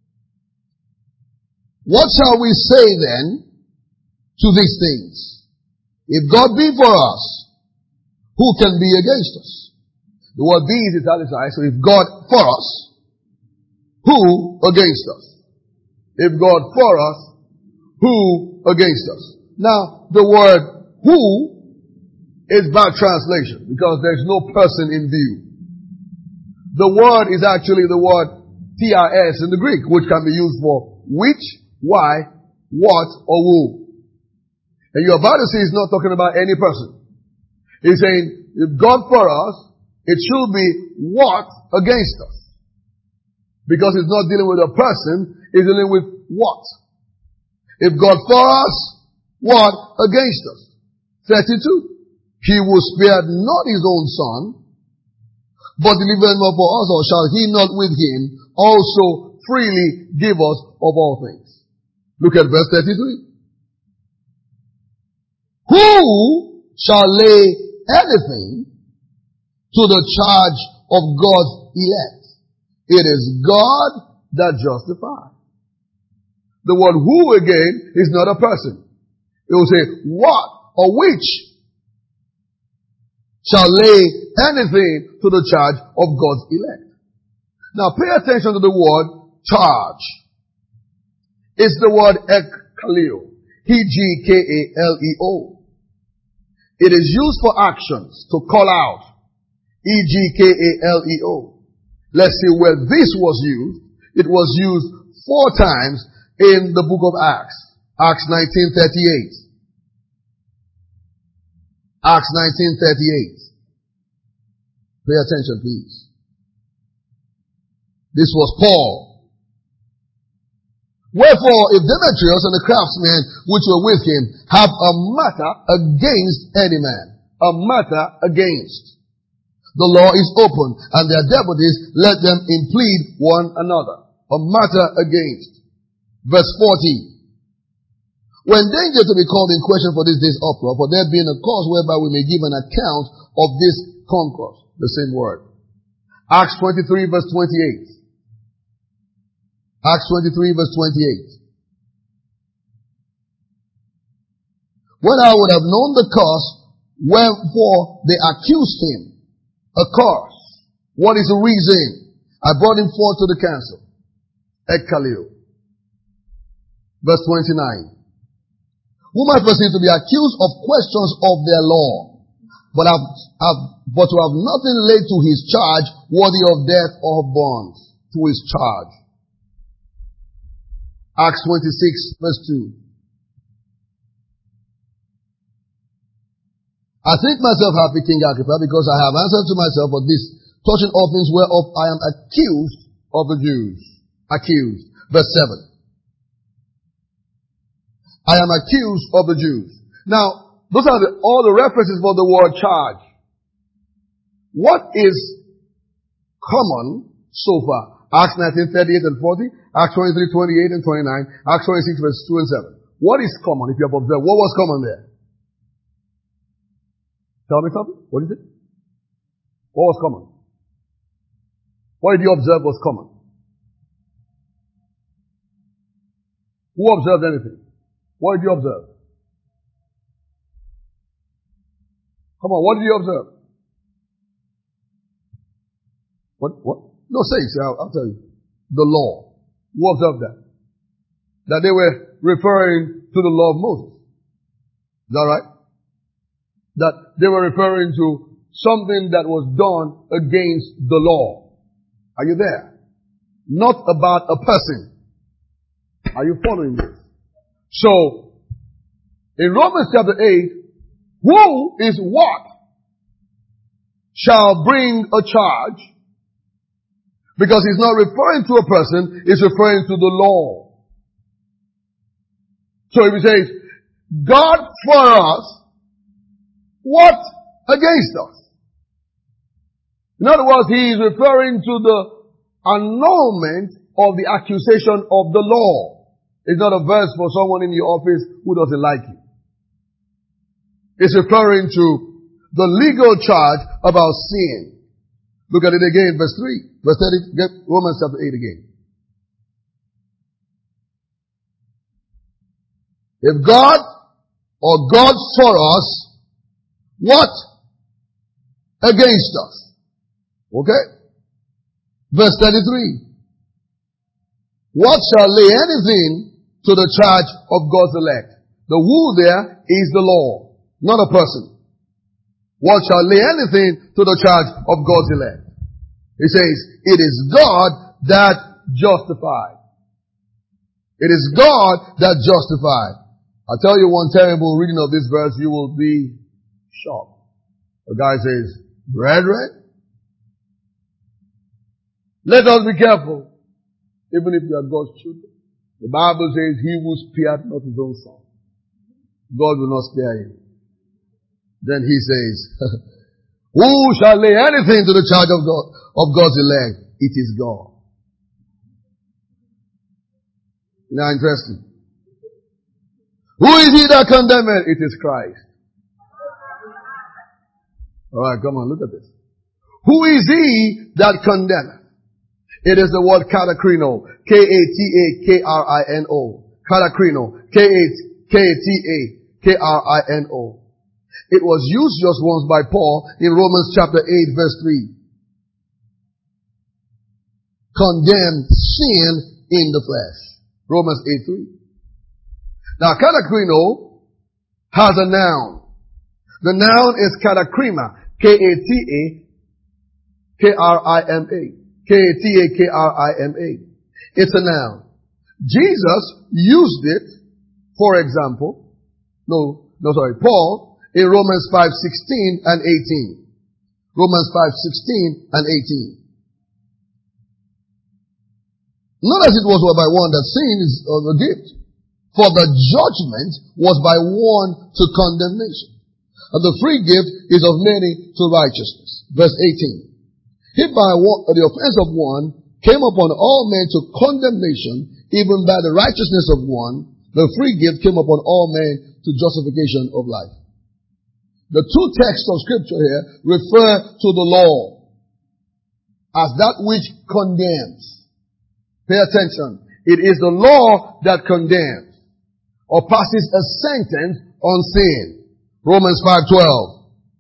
What shall we say then to these things? If God be for us, who can be against us? The word be is italicized, so if God for us, who against us? If God for us, who against us? Now, the word who is bad translation because there's no person in view. The word is actually the word T R S in the Greek, which can be used for which, why, what, or who. And you're about to see he's not talking about any person. He's saying, if God for us, it should be what against us. Because it's not dealing with a person, it's dealing with what. If God for us, what against us? thirty-two. He who spared not his own son, but delivered him up for us, or shall he not with him also freely give us of all things? Look at verse thirty-three. Who shall lay anything to the charge of God's elect? It is God that justifies. The word who again is not a person. It will say what or which shall lay anything to the charge of God's elect. Now pay attention to the word charge. It's the word ekkaleo. E G K A L E O. It is used for actions, to call out. E G K A L E O. Let's see where this was used. It was used four times in the book of Acts. Acts nineteen thirty-eight. Acts nineteen thirty-eight. Pay attention, please. This was Paul. Wherefore, if Demetrius and the craftsmen which were with him have a matter against any man, a matter against, the law is open, and their deputies, let them implead one another. A matter against. Verse forty. When danger to be called in question for this day's uproar, for there being a cause whereby we may give an account of this concourse. The same word. Acts twenty-three verse twenty-eight. Acts twenty-three verse twenty-eight. When I would have known the cause, wherefore they accused him, a cause. What is the reason? I brought him forth to the council. Ekkaleo. Verse twenty-nine. Whom I perceive to be accused of questions of their law, but have, have, but to have nothing laid to his charge worthy of death or bonds. To his charge. Acts twenty-six verse two. I think myself happy, King Agrippa, because I have answered to myself for this, touching all things whereof I am accused of the Jews. Accused. Verse seven. I am accused of the Jews. Now, those are the, all the references for the word charge. What is common so far? Acts nineteen thirty-eight and forty, Acts twenty-three twenty-eight and twenty-nine, Acts twenty-six verse two and seven. What is common if you have observed? What was common there? Tell me something. What is it? What was common? What did you observe was common? Who observed anything? What did you observe? Come on, what did you observe? What? What? No, say it. I'll, I'll tell you. The law. Who observed that? That they were referring to the law of Moses. Is that right? That they were referring to something that was done against the law. Are you there? Not about a person. Are you following this? So, in Romans chapter eight, who is what shall bring a charge? Because he's not referring to a person, he's referring to the law. So if he says, God for us, what against us? In other words, he is referring to the annulment of the accusation of the law. It's not a verse for someone in your office who doesn't like you. It's referring to the legal charge about sin. Look at it again, verse three. Verse thirty, get Romans chapter eight again. If God or God for us, what against us? Okay? Verse thirty-three. What shall lay anything to the charge of God's elect? The who there is the law, not a person. What shall lay anything to the charge of God's elect? He says, it is God that justified. It is God that justified. I'll tell you one terrible reading of this verse, you will be shocked. The guy says, brethren, let us be careful, even if we are God's children. The Bible says, he who spared not his own son, God will not spare him. Then he says, who shall lay anything to the charge of God, of God's elect? It is God. Now interesting. Who is he that condemneth? It is Christ. Alright, come on, look at this. Who is he that condemneth? It is the word katakrino. K A T A K R I N O. Katakrino. K A T A K R I N O. It was used just once by Paul in Romans chapter eight verse three. Condemn sin in the flesh. Romans eight three. Now katakrino has a noun. The noun is katakrima. K A T A K R I M A. K A T A K R I M A. It's a noun. Jesus used it, for example, no, no sorry, Paul, in Romans five sixteen and eighteen. Romans five sixteen and eighteen. Not as it was by one that sin is a gift. For the judgment was by one to condemnation. And the free gift is of many to righteousness. Verse eighteen. If by one, the offense of one came upon all men to condemnation, even by the righteousness of one, the free gift came upon all men to justification of life. The two texts of scripture here refer to the law as that which condemns. Pay attention. It is the law that condemns or passes a sentence on sin. Romans five twelve.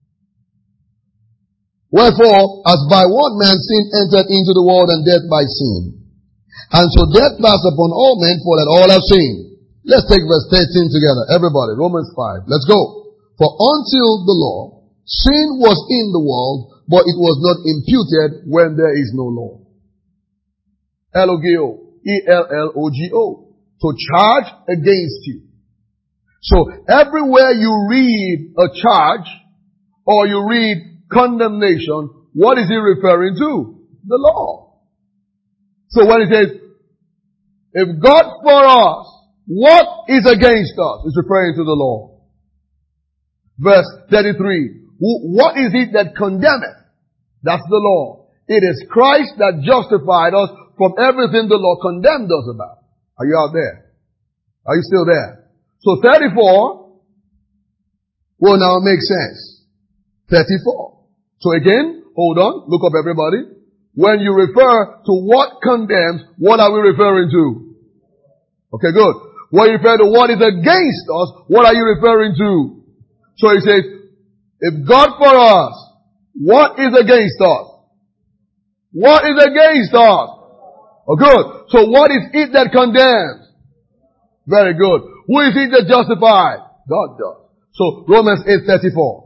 Wherefore, as by one man sin entered into the world, and death by sin. And so death passed upon all men, for that all have sinned. Let's take verse thirteen together. Everybody, Romans five. Let's go. For until the law, sin was in the world, but it was not imputed when there is no law. L O G O. E L L O G O. To charge against you. So everywhere you read a charge, or you read condemnation, what is he referring to? The law. So when he says, if God for us, what is against us? It's referring to the law. Verse thirty-three. What is it that condemneth? That's the law. It is Christ that justified us from everything the law condemned us about. Are you out there? Are you still there? So thirty-four will now make sense. thirty-four. So again, hold on, look up everybody. When you refer to what condemns, what are we referring to? Okay, good. When you refer to what is against us, what are you referring to? So he says, if God for us, what is against us? What is against us? Oh, good. So what is it that condemns? Very good. Who is it that justifies? God does. So Romans eight thirty-four.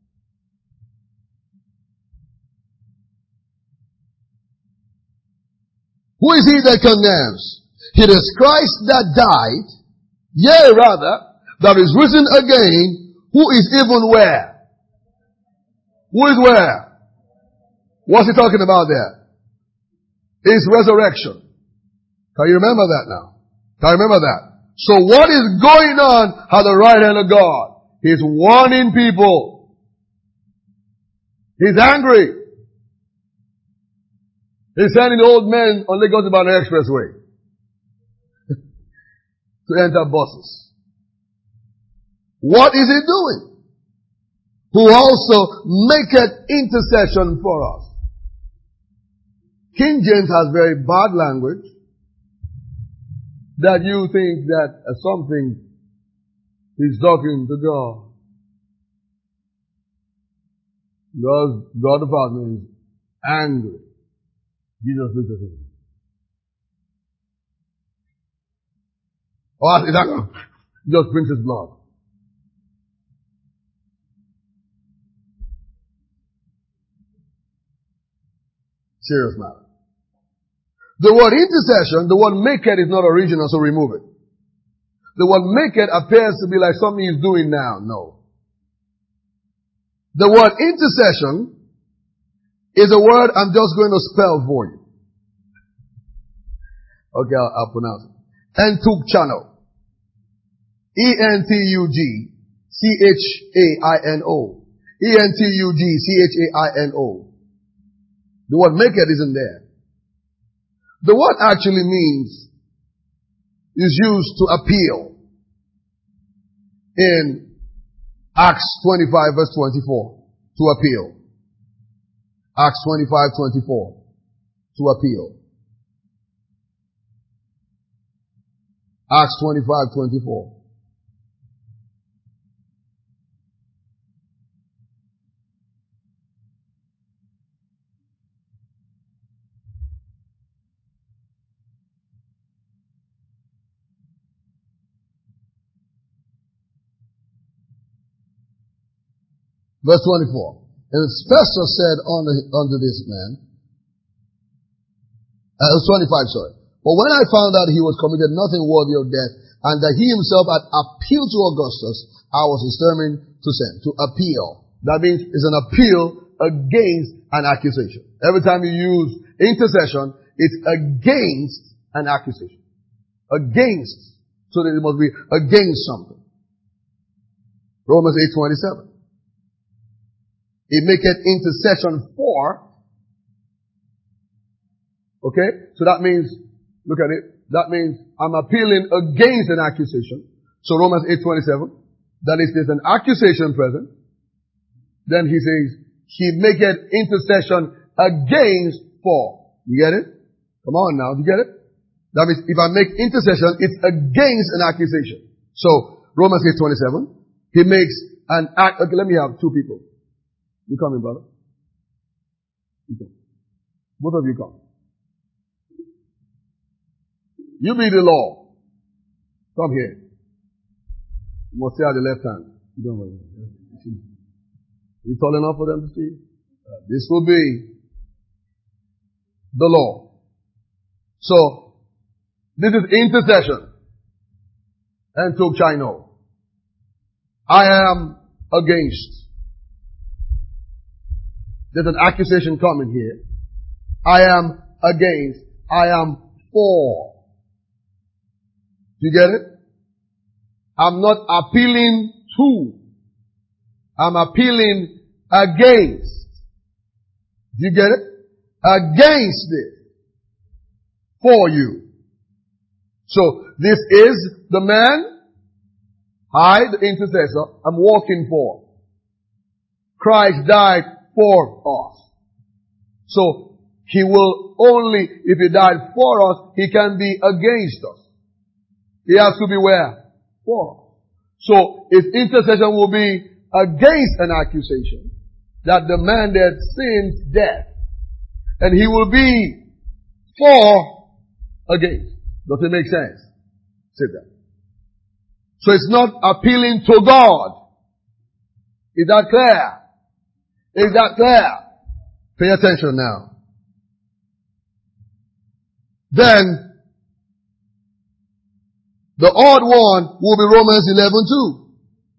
Who is he that condemns? It is Christ that died, yea rather, that is risen again, who is even where? Who is where? What's he talking about there? His resurrection. Can you remember that now? Can you remember that? So what is going on at the right hand of God? He's warning people. He's angry. He's sending old men on Lagos Ibadan Expressway to enter buses. What is he doing? Who also maketh intercession for us. King James has very bad language that you think that as something he's talking to God. God, God the Father is angry. Jesus looked at him. Oh, is that just Prince's blood? Serious matter. The word intercession, the word make it is not original, so remove it. The word make it appears to be like something he's doing now. No. The word intercession is a word I'm just going to spell for you. Okay, I'll, I'll pronounce it. Entug channel. E N T U G C H A I N O. E N T U G C H A I N O. The word make it isn't there. The word actually means, is used to appeal in Acts twenty-five verse twenty-four. To appeal. Acts twenty-five twenty-four. To appeal. Acts twenty-five twenty-four. Verse twenty-four. And Festus said unto, unto this man, uh, it was twenty-five, sorry. But when I found out he was committed nothing worthy of death, and that he himself had appealed to Augustus, I was determined to send, to appeal. That means it's an appeal against an accusation. Every time you use intercession, it's against an accusation. Against. So that it must be against something. Romans eight twenty-seven. He maketh intercession for. Okay? So that means, look at it. That means I'm appealing against an accusation. So Romans eight twenty-seven. That is, there's an accusation present. Then he says, he maketh intercession against for. You get it? Come on now. You get it? That means if I make intercession, it's against an accusation. So Romans eight twenty-seven. He makes an act. Okay, let me have two people. You come in, brother. You come. Both of you come. You be the law. Come here. You must stay at the left hand. You don't worry. You tall enough for them to see? Uh, this will be the law. So, this is intercession. And to Chino. I am against. There's an accusation coming here. I am against. I am for. Do you get it? I'm not appealing to. I'm appealing against. Do you get it? Against it. For you. So, this is the man, I, the intercessor, I'm walking for. Christ died for us. So, he will only, if he died for us, he can be against us. He has to be where? For us. So, his intercession will be against an accusation that demanded sin's death. And he will be for against. Does it make sense? Sit down. So it's not appealing to God. Is that clear? Is that clear? Pay attention now. Then, the odd one will be Romans eleven two.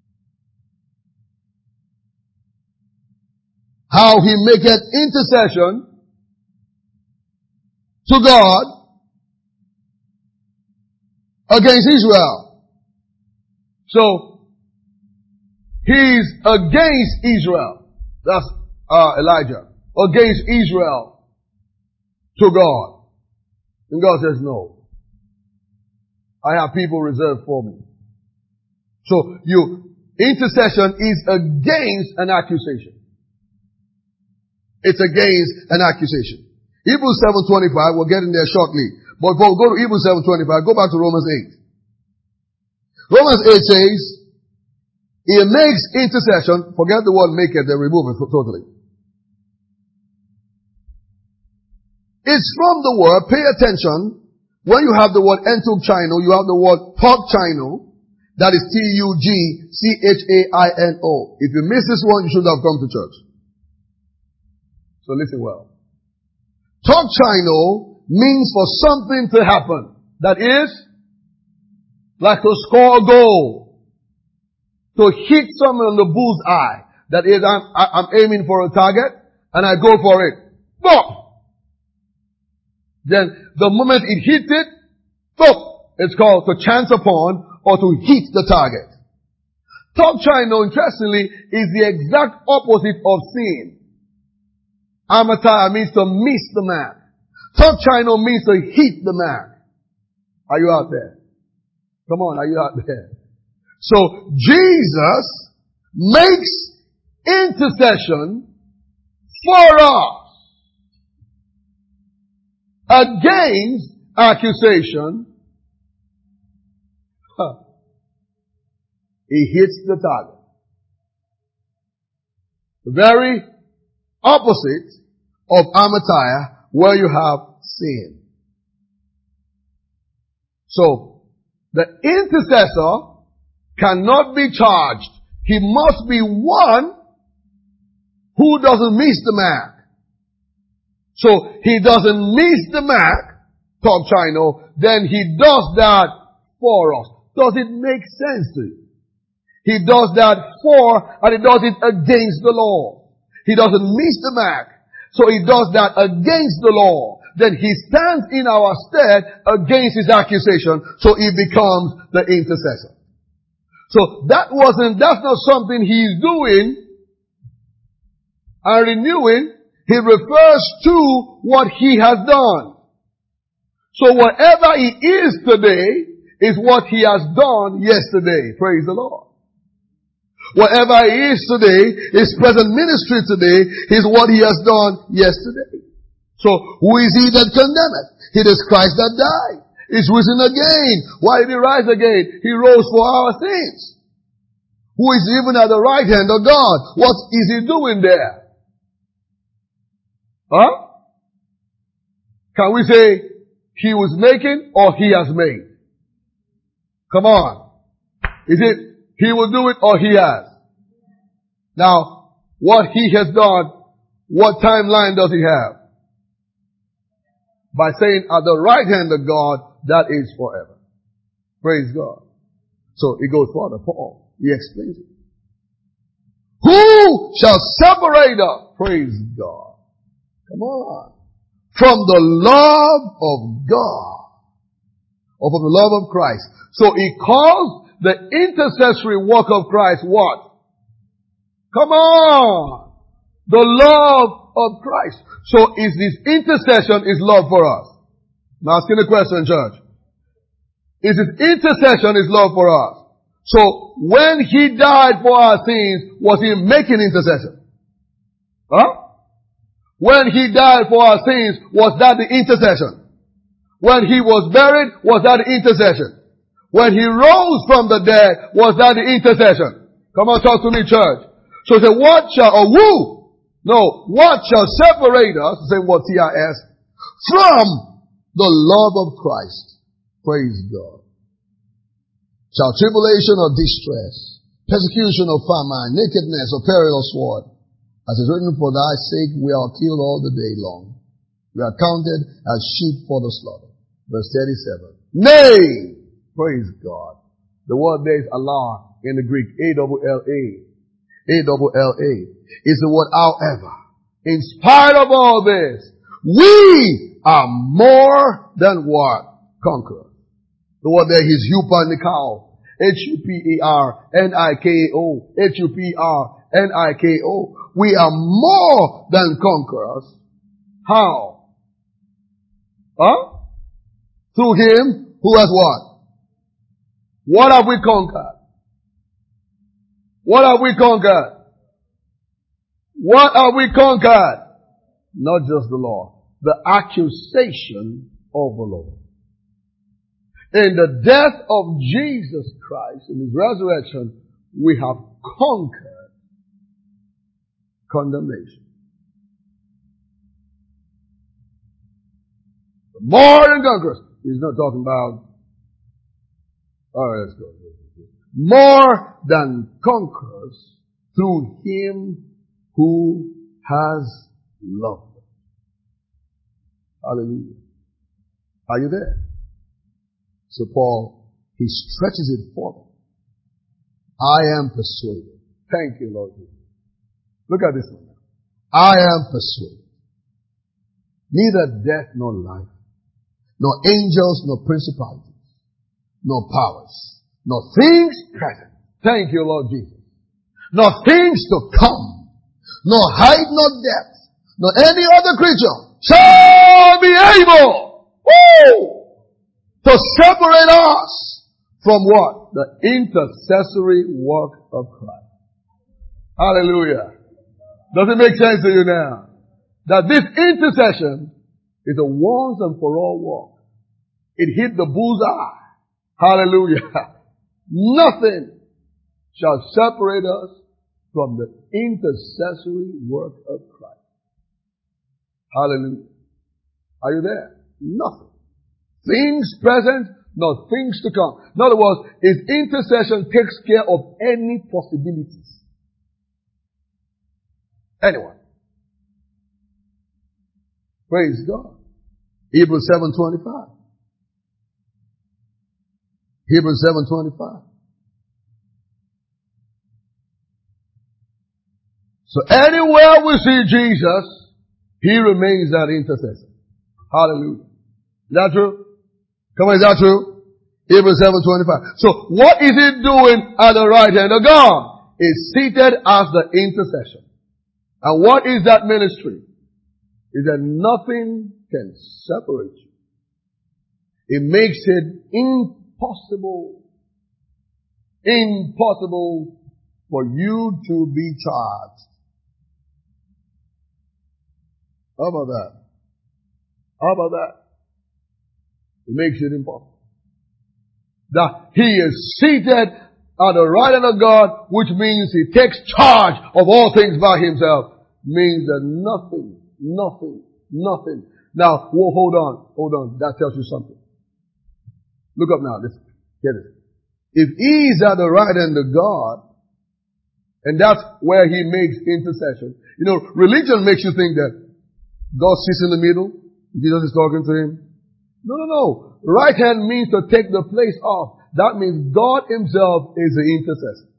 How he maketh intercession to God against Israel. So, he's against Israel. That's uh, Elijah. Against Israel to God. And God says, no. I have people reserved for me. So, you, intercession is against an accusation. It's against an accusation. Hebrews seven twenty-five, we'll get in there shortly. But before we go to Hebrews seven twenty-five, go back to Romans eight. Romans eight says, he makes intercession, forget the word make it, they remove it totally. It's from the word, pay attention, when you have the word entug chino, you have the word tog chino, that is T U G C H A I N O. If you miss this one, you should have come to church. So listen well. Tog chino means for something to happen. That is, like to score a goal. To hit someone on the bull's eye. That is, I'm, I'm aiming for a target, and I go for it. Boom! Then, the moment it hits it, boom! It's called to chance upon or to hit the target. Topchino, interestingly, is the exact opposite of sin. Amataya means to miss the mark. Topchino means to hit the mark. Are you out there? Come on, are you out there? So, Jesus makes intercession for us against accusation. Huh. He hits the target. The very opposite of Amataya, where you have sin. So, the intercessor cannot be charged. He must be one who doesn't miss the mark. So, he doesn't miss the mark, Topchino, then he does that for us. Does it make sense to you? He does that for, and he does it against the law. He doesn't miss the mark. So he does that against the law. Then he stands in our stead against his accusation. So he becomes the intercessor. So that wasn't, that's not something he's doing and renewing. He refers to what he has done. So whatever he is today is what he has done yesterday. Praise the Lord. Whatever he is today, his present ministry today, is what he has done yesterday. So, who is he that condemneth? It is Christ that died. He's risen again. Why did he rise again? He rose for our sins. Who is even at the right hand of God? What is he doing there? Huh? Can we say he was making or he has made? Come on. Is it he will do it or he has? Now, what he has done, what timeline does he have? By saying at the right hand of God, that is forever. Praise God. So it goes further. Paul, he explains it. Who shall separate us? Praise God. Come on. From the love of God. Or from the love of Christ. So he calls the intercessory work of Christ what? Come on! The love of Christ. So is this intercession is love for us? I'm asking a question, church. Is this intercession is love for us? So when he died for our sins, was he making intercession? Huh? When he died for our sins, was that the intercession? When he was buried, was that the intercession? When he rose from the dead, was that the intercession? Come on, talk to me, church. So say, what shall, or who? No, what shall separate us, say what T I S, from the love of Christ? Praise God. Shall tribulation or distress, persecution or famine, nakedness or peril or sword, as is written, for thy sake we are killed all the day long. We are counted as sheep for the slaughter. Verse thirty-seven. Nay! Praise God. The word there is Allah in the Greek. A double L A. A double L A. Is the word however. In spite of all this, we are more than what? Conquerors. The word there is Hupanikao. H U P E R N I K O. H U P E R N I K O. We are more than conquerors. How? Huh? Through him who has what? What have we conquered? What have we conquered? What have we conquered? Not just the law. The accusation of the law. In the death of Jesus Christ, in his resurrection, we have conquered condemnation. More than conquerors. He's not talking about all right, let's go. More than conquerors through him who has loved us. Hallelujah. Are you there? So Paul, he stretches it further. I am persuaded. Thank you, Lord Jesus. Look at this one now. I am persuaded. Neither death nor life, nor angels nor principalities, nor powers, nor things present. Thank you, Lord Jesus. Nor things to come, nor height, nor depth, nor any other creature shall be able, woo, to separate us from what? The intercessory work of Christ. Hallelujah. Does it make sense to you now? That this intercession is a once and for all work. It hit the bullseye. Hallelujah. Nothing shall separate us from the intercessory work of Christ. Hallelujah. Are you there? Nothing. Things present, not things to come. In other words, his intercession takes care of any possibilities. Anyone. Praise God. Hebrews seven twenty-five. Hebrews seven twenty-five. So anywhere we see Jesus, he remains that intercessor. Hallelujah. Is that true? Come on, is that true? Hebrews seven twenty-five. So what is he doing at the right hand of God? He's seated as the intercession. And what is that ministry? Is that nothing can separate you. It makes it impossible, impossible for you to be charged. How about that? How about that? It makes it impossible. That he is seated at the right hand of God, which means he takes charge of all things by himself, means that nothing, nothing, nothing. Now, well, hold on, hold on. That tells you something. Look up now. Listen. Get it. If he is at the right hand of God, and that's where he makes intercession. You know, religion makes you think that God sits in the middle. Jesus is talking to him. No, no, no. Right hand means to take the place of. That means God himself is the intercessor.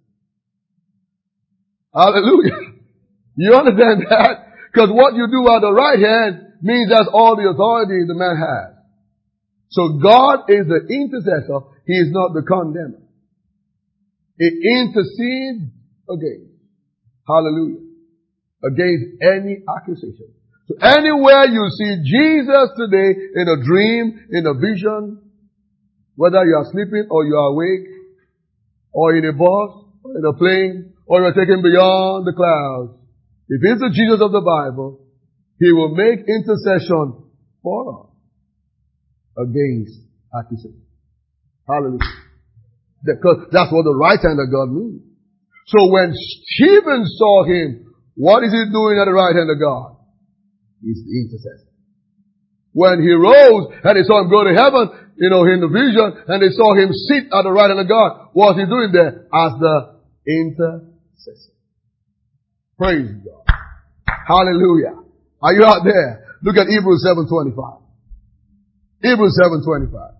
Hallelujah. You understand that? Because what you do at the right hand means that's all the authority the man has. So God is the intercessor. He is not the condemner. He intercedes against. Hallelujah. Against any accusation. So anywhere you see Jesus today, in a dream, in a vision, whether you are sleeping or you are awake, or in a bus, or in a plane, or you are taken beyond the clouds, if it's the Jesus of the Bible, he will make intercession for us against accusation. Hallelujah. Because that's what the right hand of God means. So when Stephen saw him, what is he doing at the right hand of God? He's the intercessor. When he rose and they saw him go to heaven, you know, in the vision, and they saw him sit at the right hand of God, what was he doing there? As the intercessor. Praise God. Hallelujah. Are you out there? Look at Hebrews seven twenty-five. Hebrews seven twenty-five.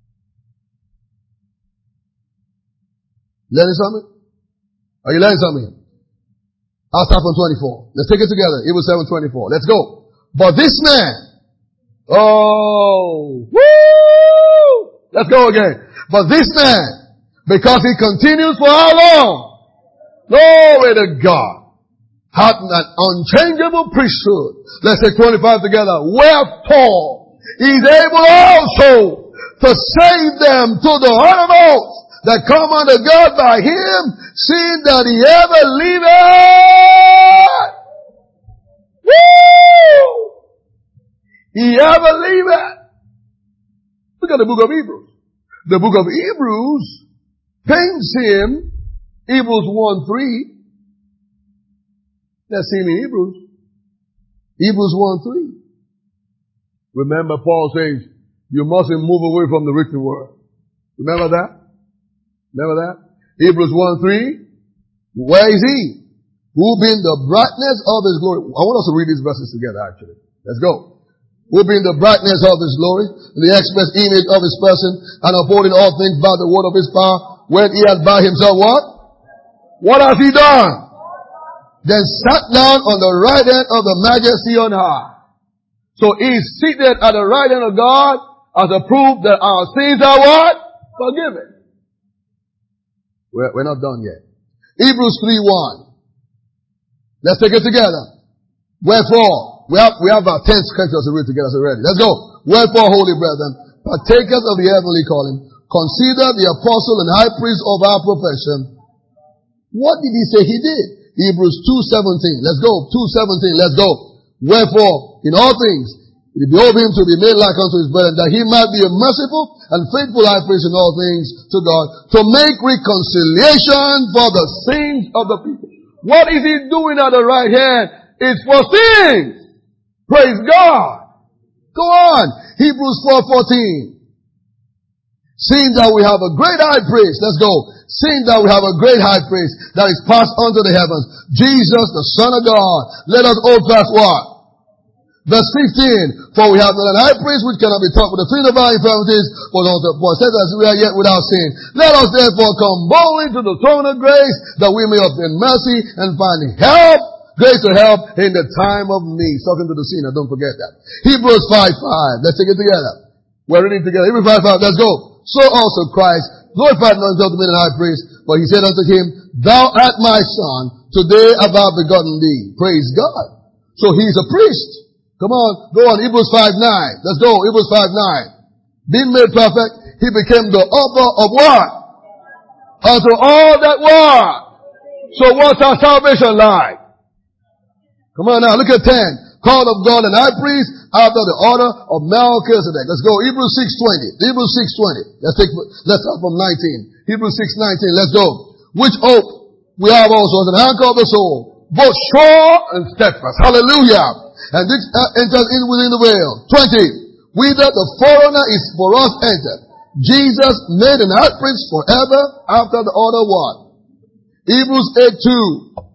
Learning something? Are you learning something? I'll start from twenty-four. Let's take it together. Hebrews seven twenty-four. Let's go. But this man, oh, woo! Let's go again. But this man, because he continues for how long? Glory to God. Hath an unchangeable priesthood. Let's say twenty-five together. Wherefore, he's able also to save them to the uttermost that come unto God by him, seeing that he ever liveth. Woo! He ever liveth. Look at the book of Hebrews. The book of Hebrews paints him, Hebrews one three. Let's see him in Hebrews. Hebrews one three. Remember Paul says, you mustn't move away from the written word. Remember that? Remember that? Hebrews one three. Where is he? Who being the brightness of his glory. I want us to read these verses together actually. Let's go. Who being the brightness of his glory, the express image of his person, and upholding all things by the word of his power, when he had by himself what? What has he done? Then sat down on the right hand of the majesty on high. So he is seated at the right hand of God as a proof that our sins are what? forgiven. We're, we're not done yet. Hebrews three one. Let's take it together. Wherefore, we have, we have about ten scriptures to read together already. Let's go. Wherefore, holy brethren, partakers of the heavenly calling, consider the apostle and high priest of our profession. What did he say he did? Hebrews two seventeen. Let's go. two seventeen. Let's go. Wherefore, in all things, it behoved him to be made like unto his brethren, that he might be a merciful and faithful high priest in all things to God, to make reconciliation for the sins of the people. What is he doing at the right hand? It's for sins. Praise God. Go on. Hebrews four fourteen. Seeing that we have a great high priest, let's go. Seeing that we have a great high priest that is passed on to the heavens, Jesus, the Son of God, let us hold fast what? Verse fifteen, for we have not an high priest which cannot be taught with the feet of our infirmities, but also for said as we are yet without sin. Let us therefore come boldly to the throne of grace, that we may obtain mercy and find help, grace to help in the time of need. Talking to the sinner, don't forget that. Hebrews five five, let's take it together. We're reading together. Hebrews five five, let's go. So also Christ glorified not himself to be an high priest, but he said unto him, Thou art my son, today have I begotten thee. Praise God. So he's a priest. Come on, go on, Hebrews five nine. Let's go, Hebrews five nine. Being made perfect, he became the author of what? Unto all that what? So what's our salvation like? Come on now, look at ten. Called of God and high priest after the order of Melchizedek. Let's go, Hebrews six twenty. Hebrews six twenty. Let's take, let's start from nineteen. Hebrews six nineteen, let's go. Which hope we have also as an anchor of the soul, both sure and steadfast. Hallelujah. And this enters in within the veil. twenty. Whither the forerunner is for us entered. Jesus made an high priest forever after the order what? Hebrews eight two.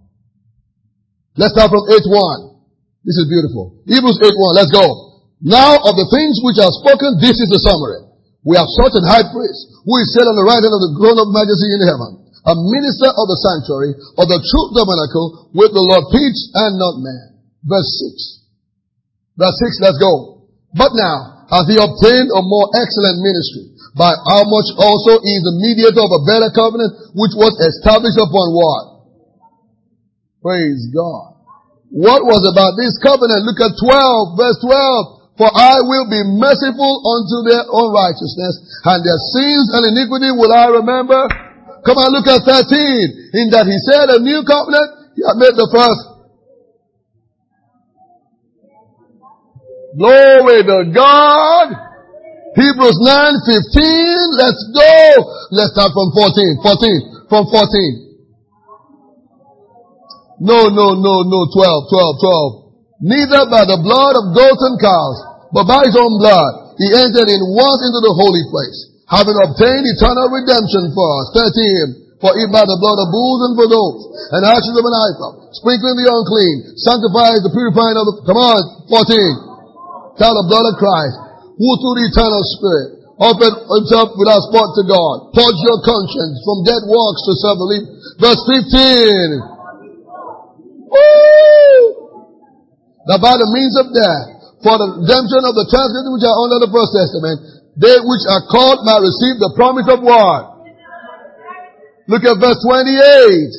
Let's start from eight one. This is beautiful. Hebrews eight one. Let's go. Now of the things which are spoken, this is the summary. We have such an high priest who is set on the right hand of the throne of majesty in heaven, a minister of the sanctuary, of the true tabernacle, with the Lord preached and not man. Verse six. Verse six, let's go. But now, hath he obtained a more excellent ministry, by how much also he is the mediator of a better covenant, which was established upon what? Praise God. What was about this covenant? Look at twelve, verse twelve. For I will be merciful unto their unrighteousness, and their sins and iniquity will I remember. Come on, look at thirteen. In that he said a new covenant, he had made the first. Glory to God. Hebrews nine fifteen. Let's go. Let's start from fourteen. fourteen. From fourteen. No, no, no, no. twelve, twelve, twelve. Neither by the blood of goats and cows, but by his own blood, he entered in once into the holy place, having obtained eternal redemption for us. thirteen. For if by the blood of bulls and goats, and ashes of an heifer, sprinkling the unclean, sanctifies the purifying of the, come on, fourteen. Tell the blood of Christ, who through the eternal Spirit offered himself without spot to God, purge your conscience from dead works to serve the living. Verse fifteen. Woo! That by the means of death, for the redemption of the transgressions which are under the first testament, they which are called might receive the promise of what? Look at verse twenty-eight.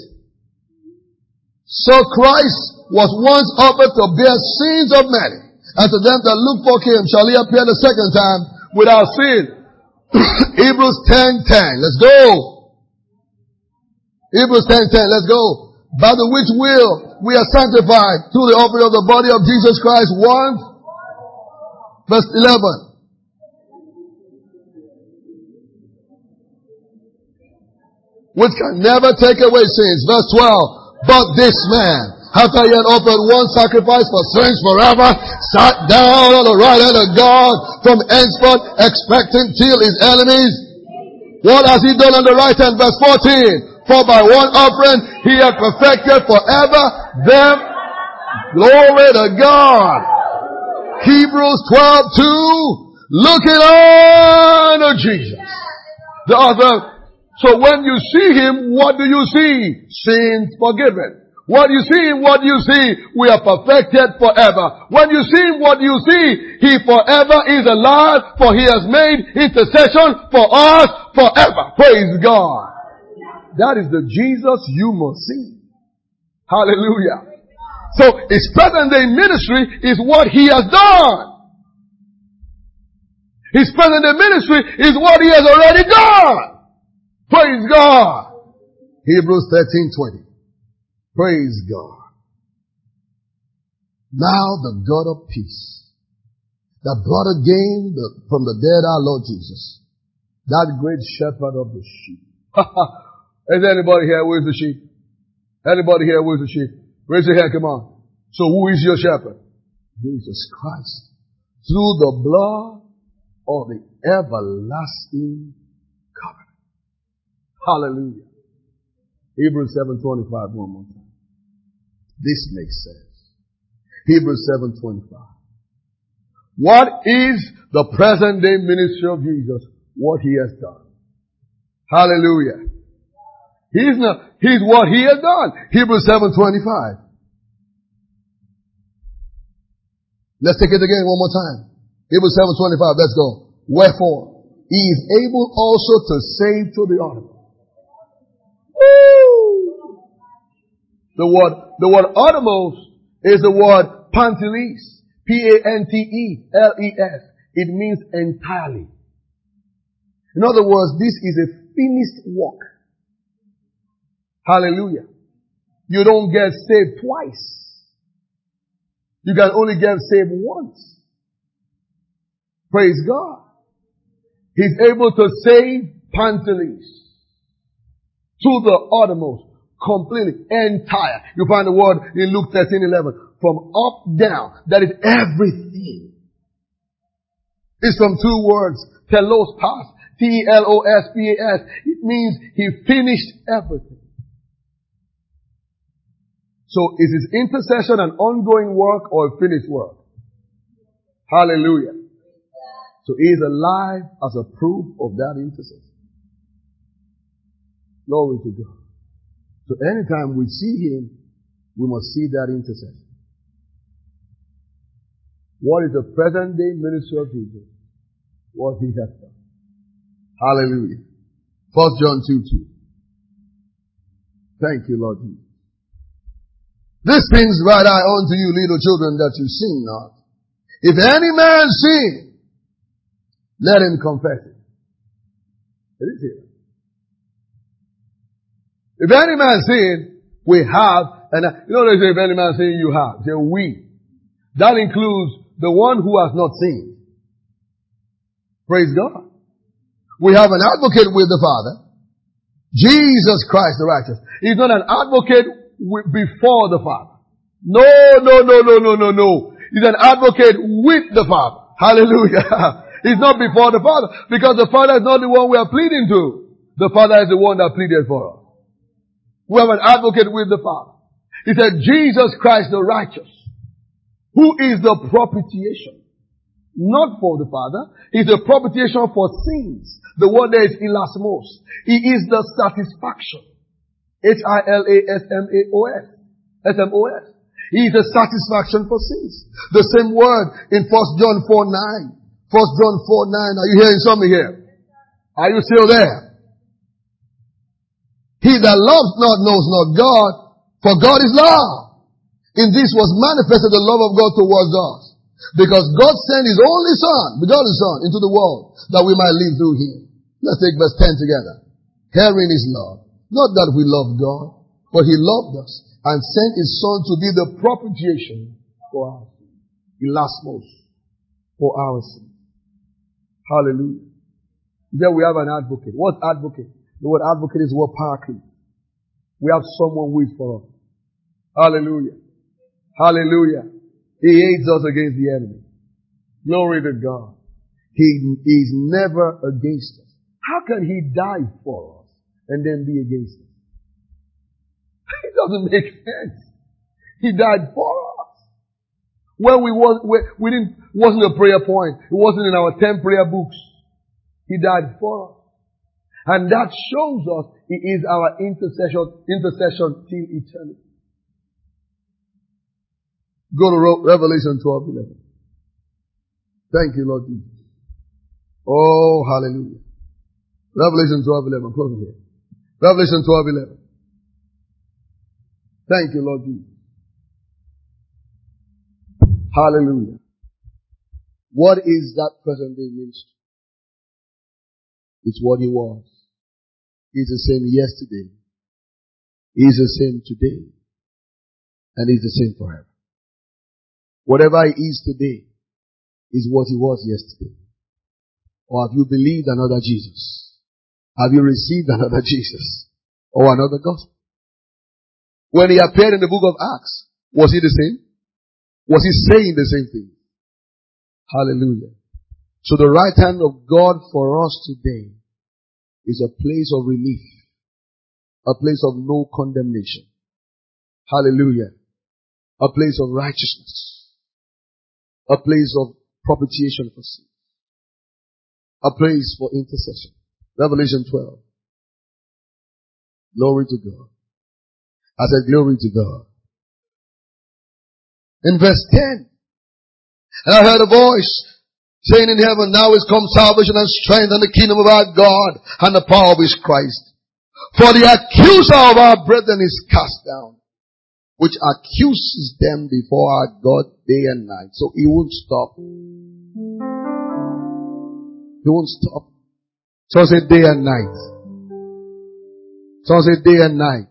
So Christ was once offered to bear sins of many. And to them that look for him shall he appear the second time without sin. Hebrews ten ten. Let's go. Hebrews ten ten. Let's go. By the which will we are sanctified through the offering of the body of Jesus Christ once. Verse eleven. Which can never take away sins. Verse twelve. But this man, after he had offered one sacrifice for sins forever, sat down on the right hand of God, from henceforth expecting till his enemies. What has he done on the right hand? Verse fourteen. For by one offering he had perfected forever them. Glory to God. Hebrews twelve two. Looking on to Jesus, the author. So when you see him, what do you see? Sins forgiven. What you see, what you see, we are perfected forever. When you see what you see, He forever is alive, for He has made intercession for us forever. Praise God. That is the Jesus you must see. Hallelujah. So His present day ministry is what He has done. His present day ministry is what He has already done. Praise God. Hebrews thirteen twenty. Praise God. Now the God of peace, that brought again the, from the dead our Lord Jesus, that great shepherd of the sheep. Is there anybody here who is the sheep? Anybody here who is the sheep? Raise your hand, come on. So who is your shepherd? Jesus Christ. Through the blood of the everlasting covenant. Hallelujah. Hebrews seven twenty-five, one more time. This makes sense. Hebrews seven twenty-five. What is the present day ministry of Jesus? What He has done. Hallelujah. He's not, He's what He has done. Hebrews seven twenty-five. Let's take it again one more time. Hebrews seven twenty-five, let's go. Wherefore, He is able also to save to the uttermost. Woo! The word, the word uttermost is the word panteles. P A N T E L E S. It means entirely. In other words, this is a finished work. Hallelujah. You don't get saved twice. You can only get saved once. Praise God. He's able to save panteles to the uttermost, completely, entire. You find the word in Luke thirteen eleven. From up down. That is everything. It's from two words. Telos pas. T E L O S P A S. It means He finished everything. So is His intercession an ongoing work or a finished work? Hallelujah. So He is alive as a proof of that intercession. Glory to God. So anytime we see Him, we must see that intercession. What is the present day ministry of Jesus? What He has done. Hallelujah. First John two two. Thank you, Lord Jesus. These things write I unto you, little children, that you sin not. If any man sin, let him confess it. It is here. If any man sin, we have, and you know they say if any man sin, you have. They say we. That includes the one who has not sinned. Praise God. We have an advocate with the Father. Jesus Christ the righteous. He's not an advocate before the Father. No, no, no, no, no, no, no. He's an advocate with the Father. Hallelujah. He's not before the Father because the Father is not the one we are pleading to. The Father is the one that pleaded for us. We have an advocate with the Father. He said, Jesus Christ the righteous, who is the propitiation. Not for the Father. He's the propitiation for sins. The word there is ilasmos. He is the satisfaction. H I L A S M A O S. S M O S. He is the satisfaction for sins. The same word in First John four nine. First John four nine. Are you hearing something here? Are you still there? He that loves not knows not God, for God is love. In this was manifested the love of God towards us. Because God sent His only Son, begotten Son, into the world that we might live through Him. Let's take verse ten together. Herein is love. Not that we love God, but He loved us and sent His Son to be the propitiation for our sins. Elasmos, for our sins. Hallelujah. Then we have an advocate. What advocate? The word advocate is the word paraclete. We have someone who is for us. Hallelujah. Hallelujah. He aids us against the enemy. Glory to God. He is never against us. How can He die for us and then be against us? It doesn't make sense. He died for us. When we was, we didn't, wasn't a prayer point. It wasn't in our ten prayer books. He died for us. And that shows us He is our intercession, intercession till eternity. Go to Revelation twelve eleven. Thank you, Lord Jesus. Oh, hallelujah. Revelation twelve eleven. Close here. Revelation twelve eleven. Thank you, Lord Jesus. Hallelujah. What is that present day ministry? It's what he was. He's the same yesterday. He's the same today. And he's the same forever. Whatever he is today is what he was yesterday. Or have you believed another Jesus? Have you received another Jesus? Or another gospel? When he appeared in the book of Acts, was he the same? Was he saying the same thing? Hallelujah. So the right hand of God for us today is a place of relief. A place of no condemnation. Hallelujah. A place of righteousness. A place of propitiation for sin. A place for intercession. Revelation twelve. Glory to God. I said glory to God. In verse ten. And I heard a voice saying in heaven, now is come salvation and strength and the kingdom of our God and the power of his Christ. For the accuser of our brethren is cast down, which accuses them before our God day and night. So he won't stop. He won't stop. So say day and night. So say day and night.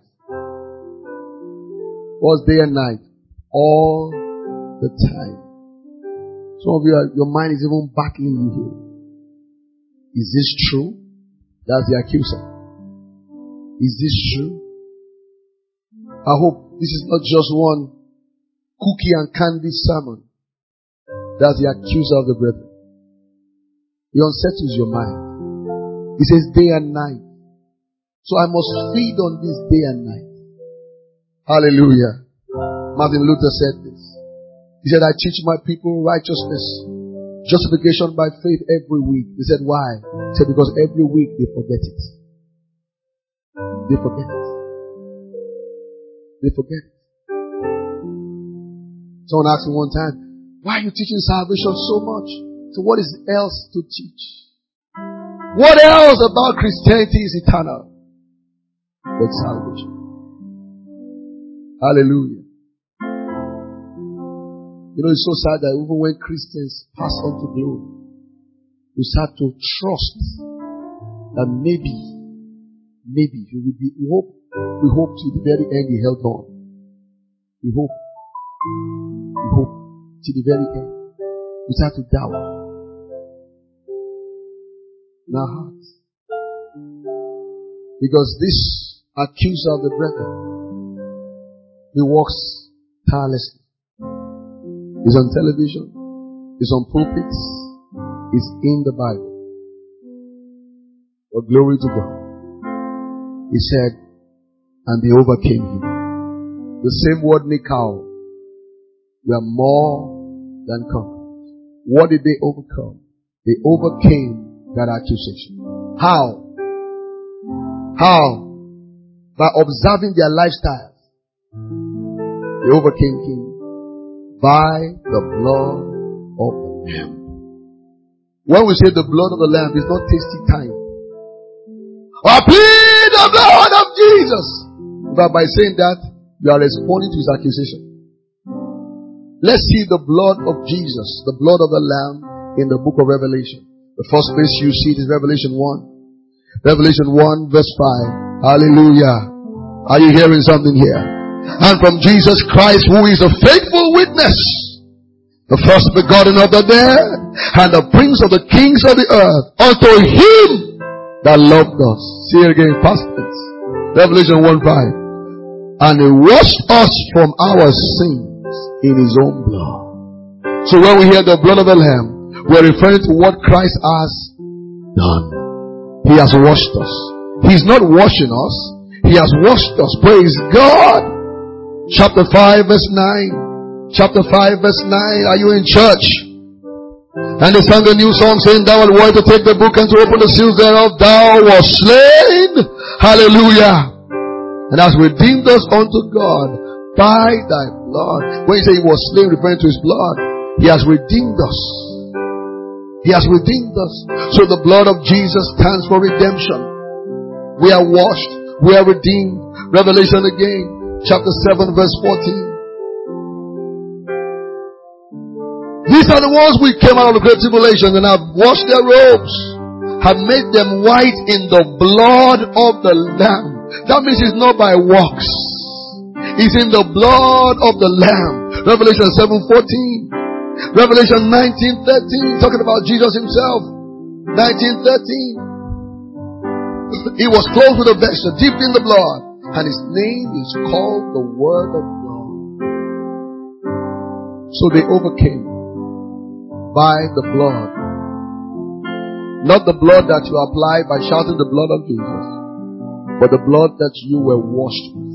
What's day and night? All the time. Some of you, are, your mind is even battling you here. Is this true? That's the accuser. Is this true? I hope this is not just one cookie and candy sermon. That's the accuser of the brethren. He unsettles your mind. He says day and night. So I must feed on this day and night. Hallelujah. Martin Luther said this. He said, I teach my people righteousness, justification by faith every week. He said, why? He said, because every week they forget it. They forget it. They forget it. Someone asked me one time, why are you teaching salvation so much? So what is else to teach? What else about Christianity is eternal? But salvation. Hallelujah. You know, it's so sad that even when Christians pass on to glory, we start to trust that maybe, maybe he will be, we hope, we hope to the very end he held on. We hope, we hope to the very end. We start to doubt in our hearts. Because this accuser of the brethren, he works tirelessly. He's on television. He's on pulpits. He's in the Bible. But glory to God. He said, and they overcame him. The same word, Nikao. We are more than conquerors. What did they overcome? They overcame that accusation. How? How? By observing their lifestyles. They overcame him. By the blood of the Lamb. When we say the blood of the Lamb, it's not tasty time. I plead the blood of Jesus. But by saying that, you are responding to his accusation. Let's see the blood of Jesus, the blood of the Lamb in the book of Revelation. The first place you see it is Revelation one. Revelation one verse five. Hallelujah. Are you hearing something here? And from Jesus Christ, who is a faithful witness, the first begotten of the dead, and the prince of the kings of the earth, unto him that loved us. See it again, past tense. Revelation one five. And he washed us from our sins in his own blood. So when we hear the blood of the Lamb, we are referring to what Christ has done. He has washed us. He's not washing us. He has washed us. Praise God. Chapter five verse nine. Chapter five verse nine. Are you in church? And they sang a new song saying, thou art worthy to take the book and to open the seals thereof. Thou wast slain. Hallelujah. And has redeemed us unto God by thy blood. When you say he was slain, referring to his blood, he has redeemed us. He has redeemed us. So the blood of Jesus stands for redemption. We are washed. We are redeemed. Revelation again, chapter seven, verse fourteen. These are the ones we came out of the great tribulation and have washed their robes, have made them white in the blood of the Lamb. That means it's not by works. It's in the blood of the Lamb. Revelation seven fourteen. Revelation nineteen thirteen. Talking about Jesus himself. nineteen thirteen. He was clothed with a vesture dipped in the blood, and his name is called the Word of God. So they overcame by the blood. Not the blood that you apply by shouting the blood of Jesus, but the blood that you were washed with.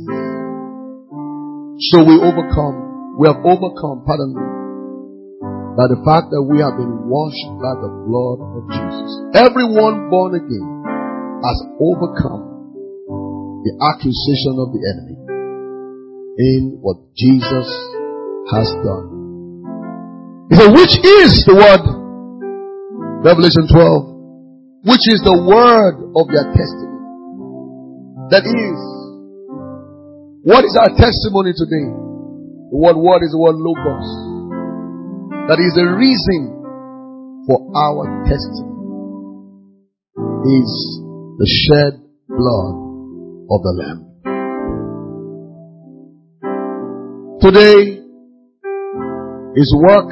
So we overcome, we have overcome, pardon me, by the fact that we have been washed by the blood of Jesus. Everyone born again has overcome the accusation of the enemy in what Jesus has done. He said, which is the word? Revelation twelve. Which is the word of their testimony. That is, what is our testimony today? The word word is the word logos. That is the reason for our testimony. Is the shed blood of the Lamb. Today, his work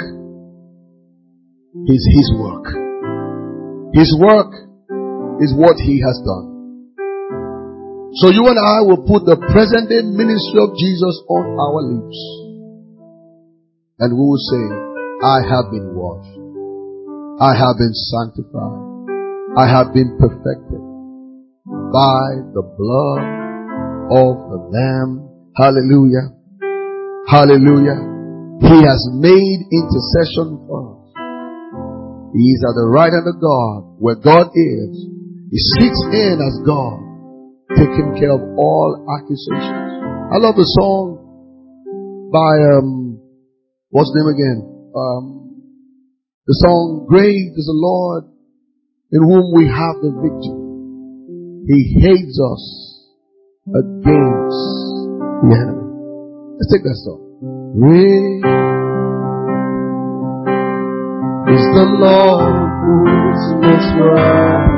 is his work. His work is what he has done. So you and I will put the present day ministry of Jesus on our lips. And we will say, I have been washed. I have been sanctified. I have been perfected by the blood of the Lamb. Hallelujah. Hallelujah. He has made intercession for us. He is at the right hand of God, where God is. He sits in as God, taking care of all accusations. I love the song by, um, what's the name again? Um, the song, Great is the Lord, in whom we have the victory. He hates us against the enemy. Let's take that song. Great is the Lord who is most worthy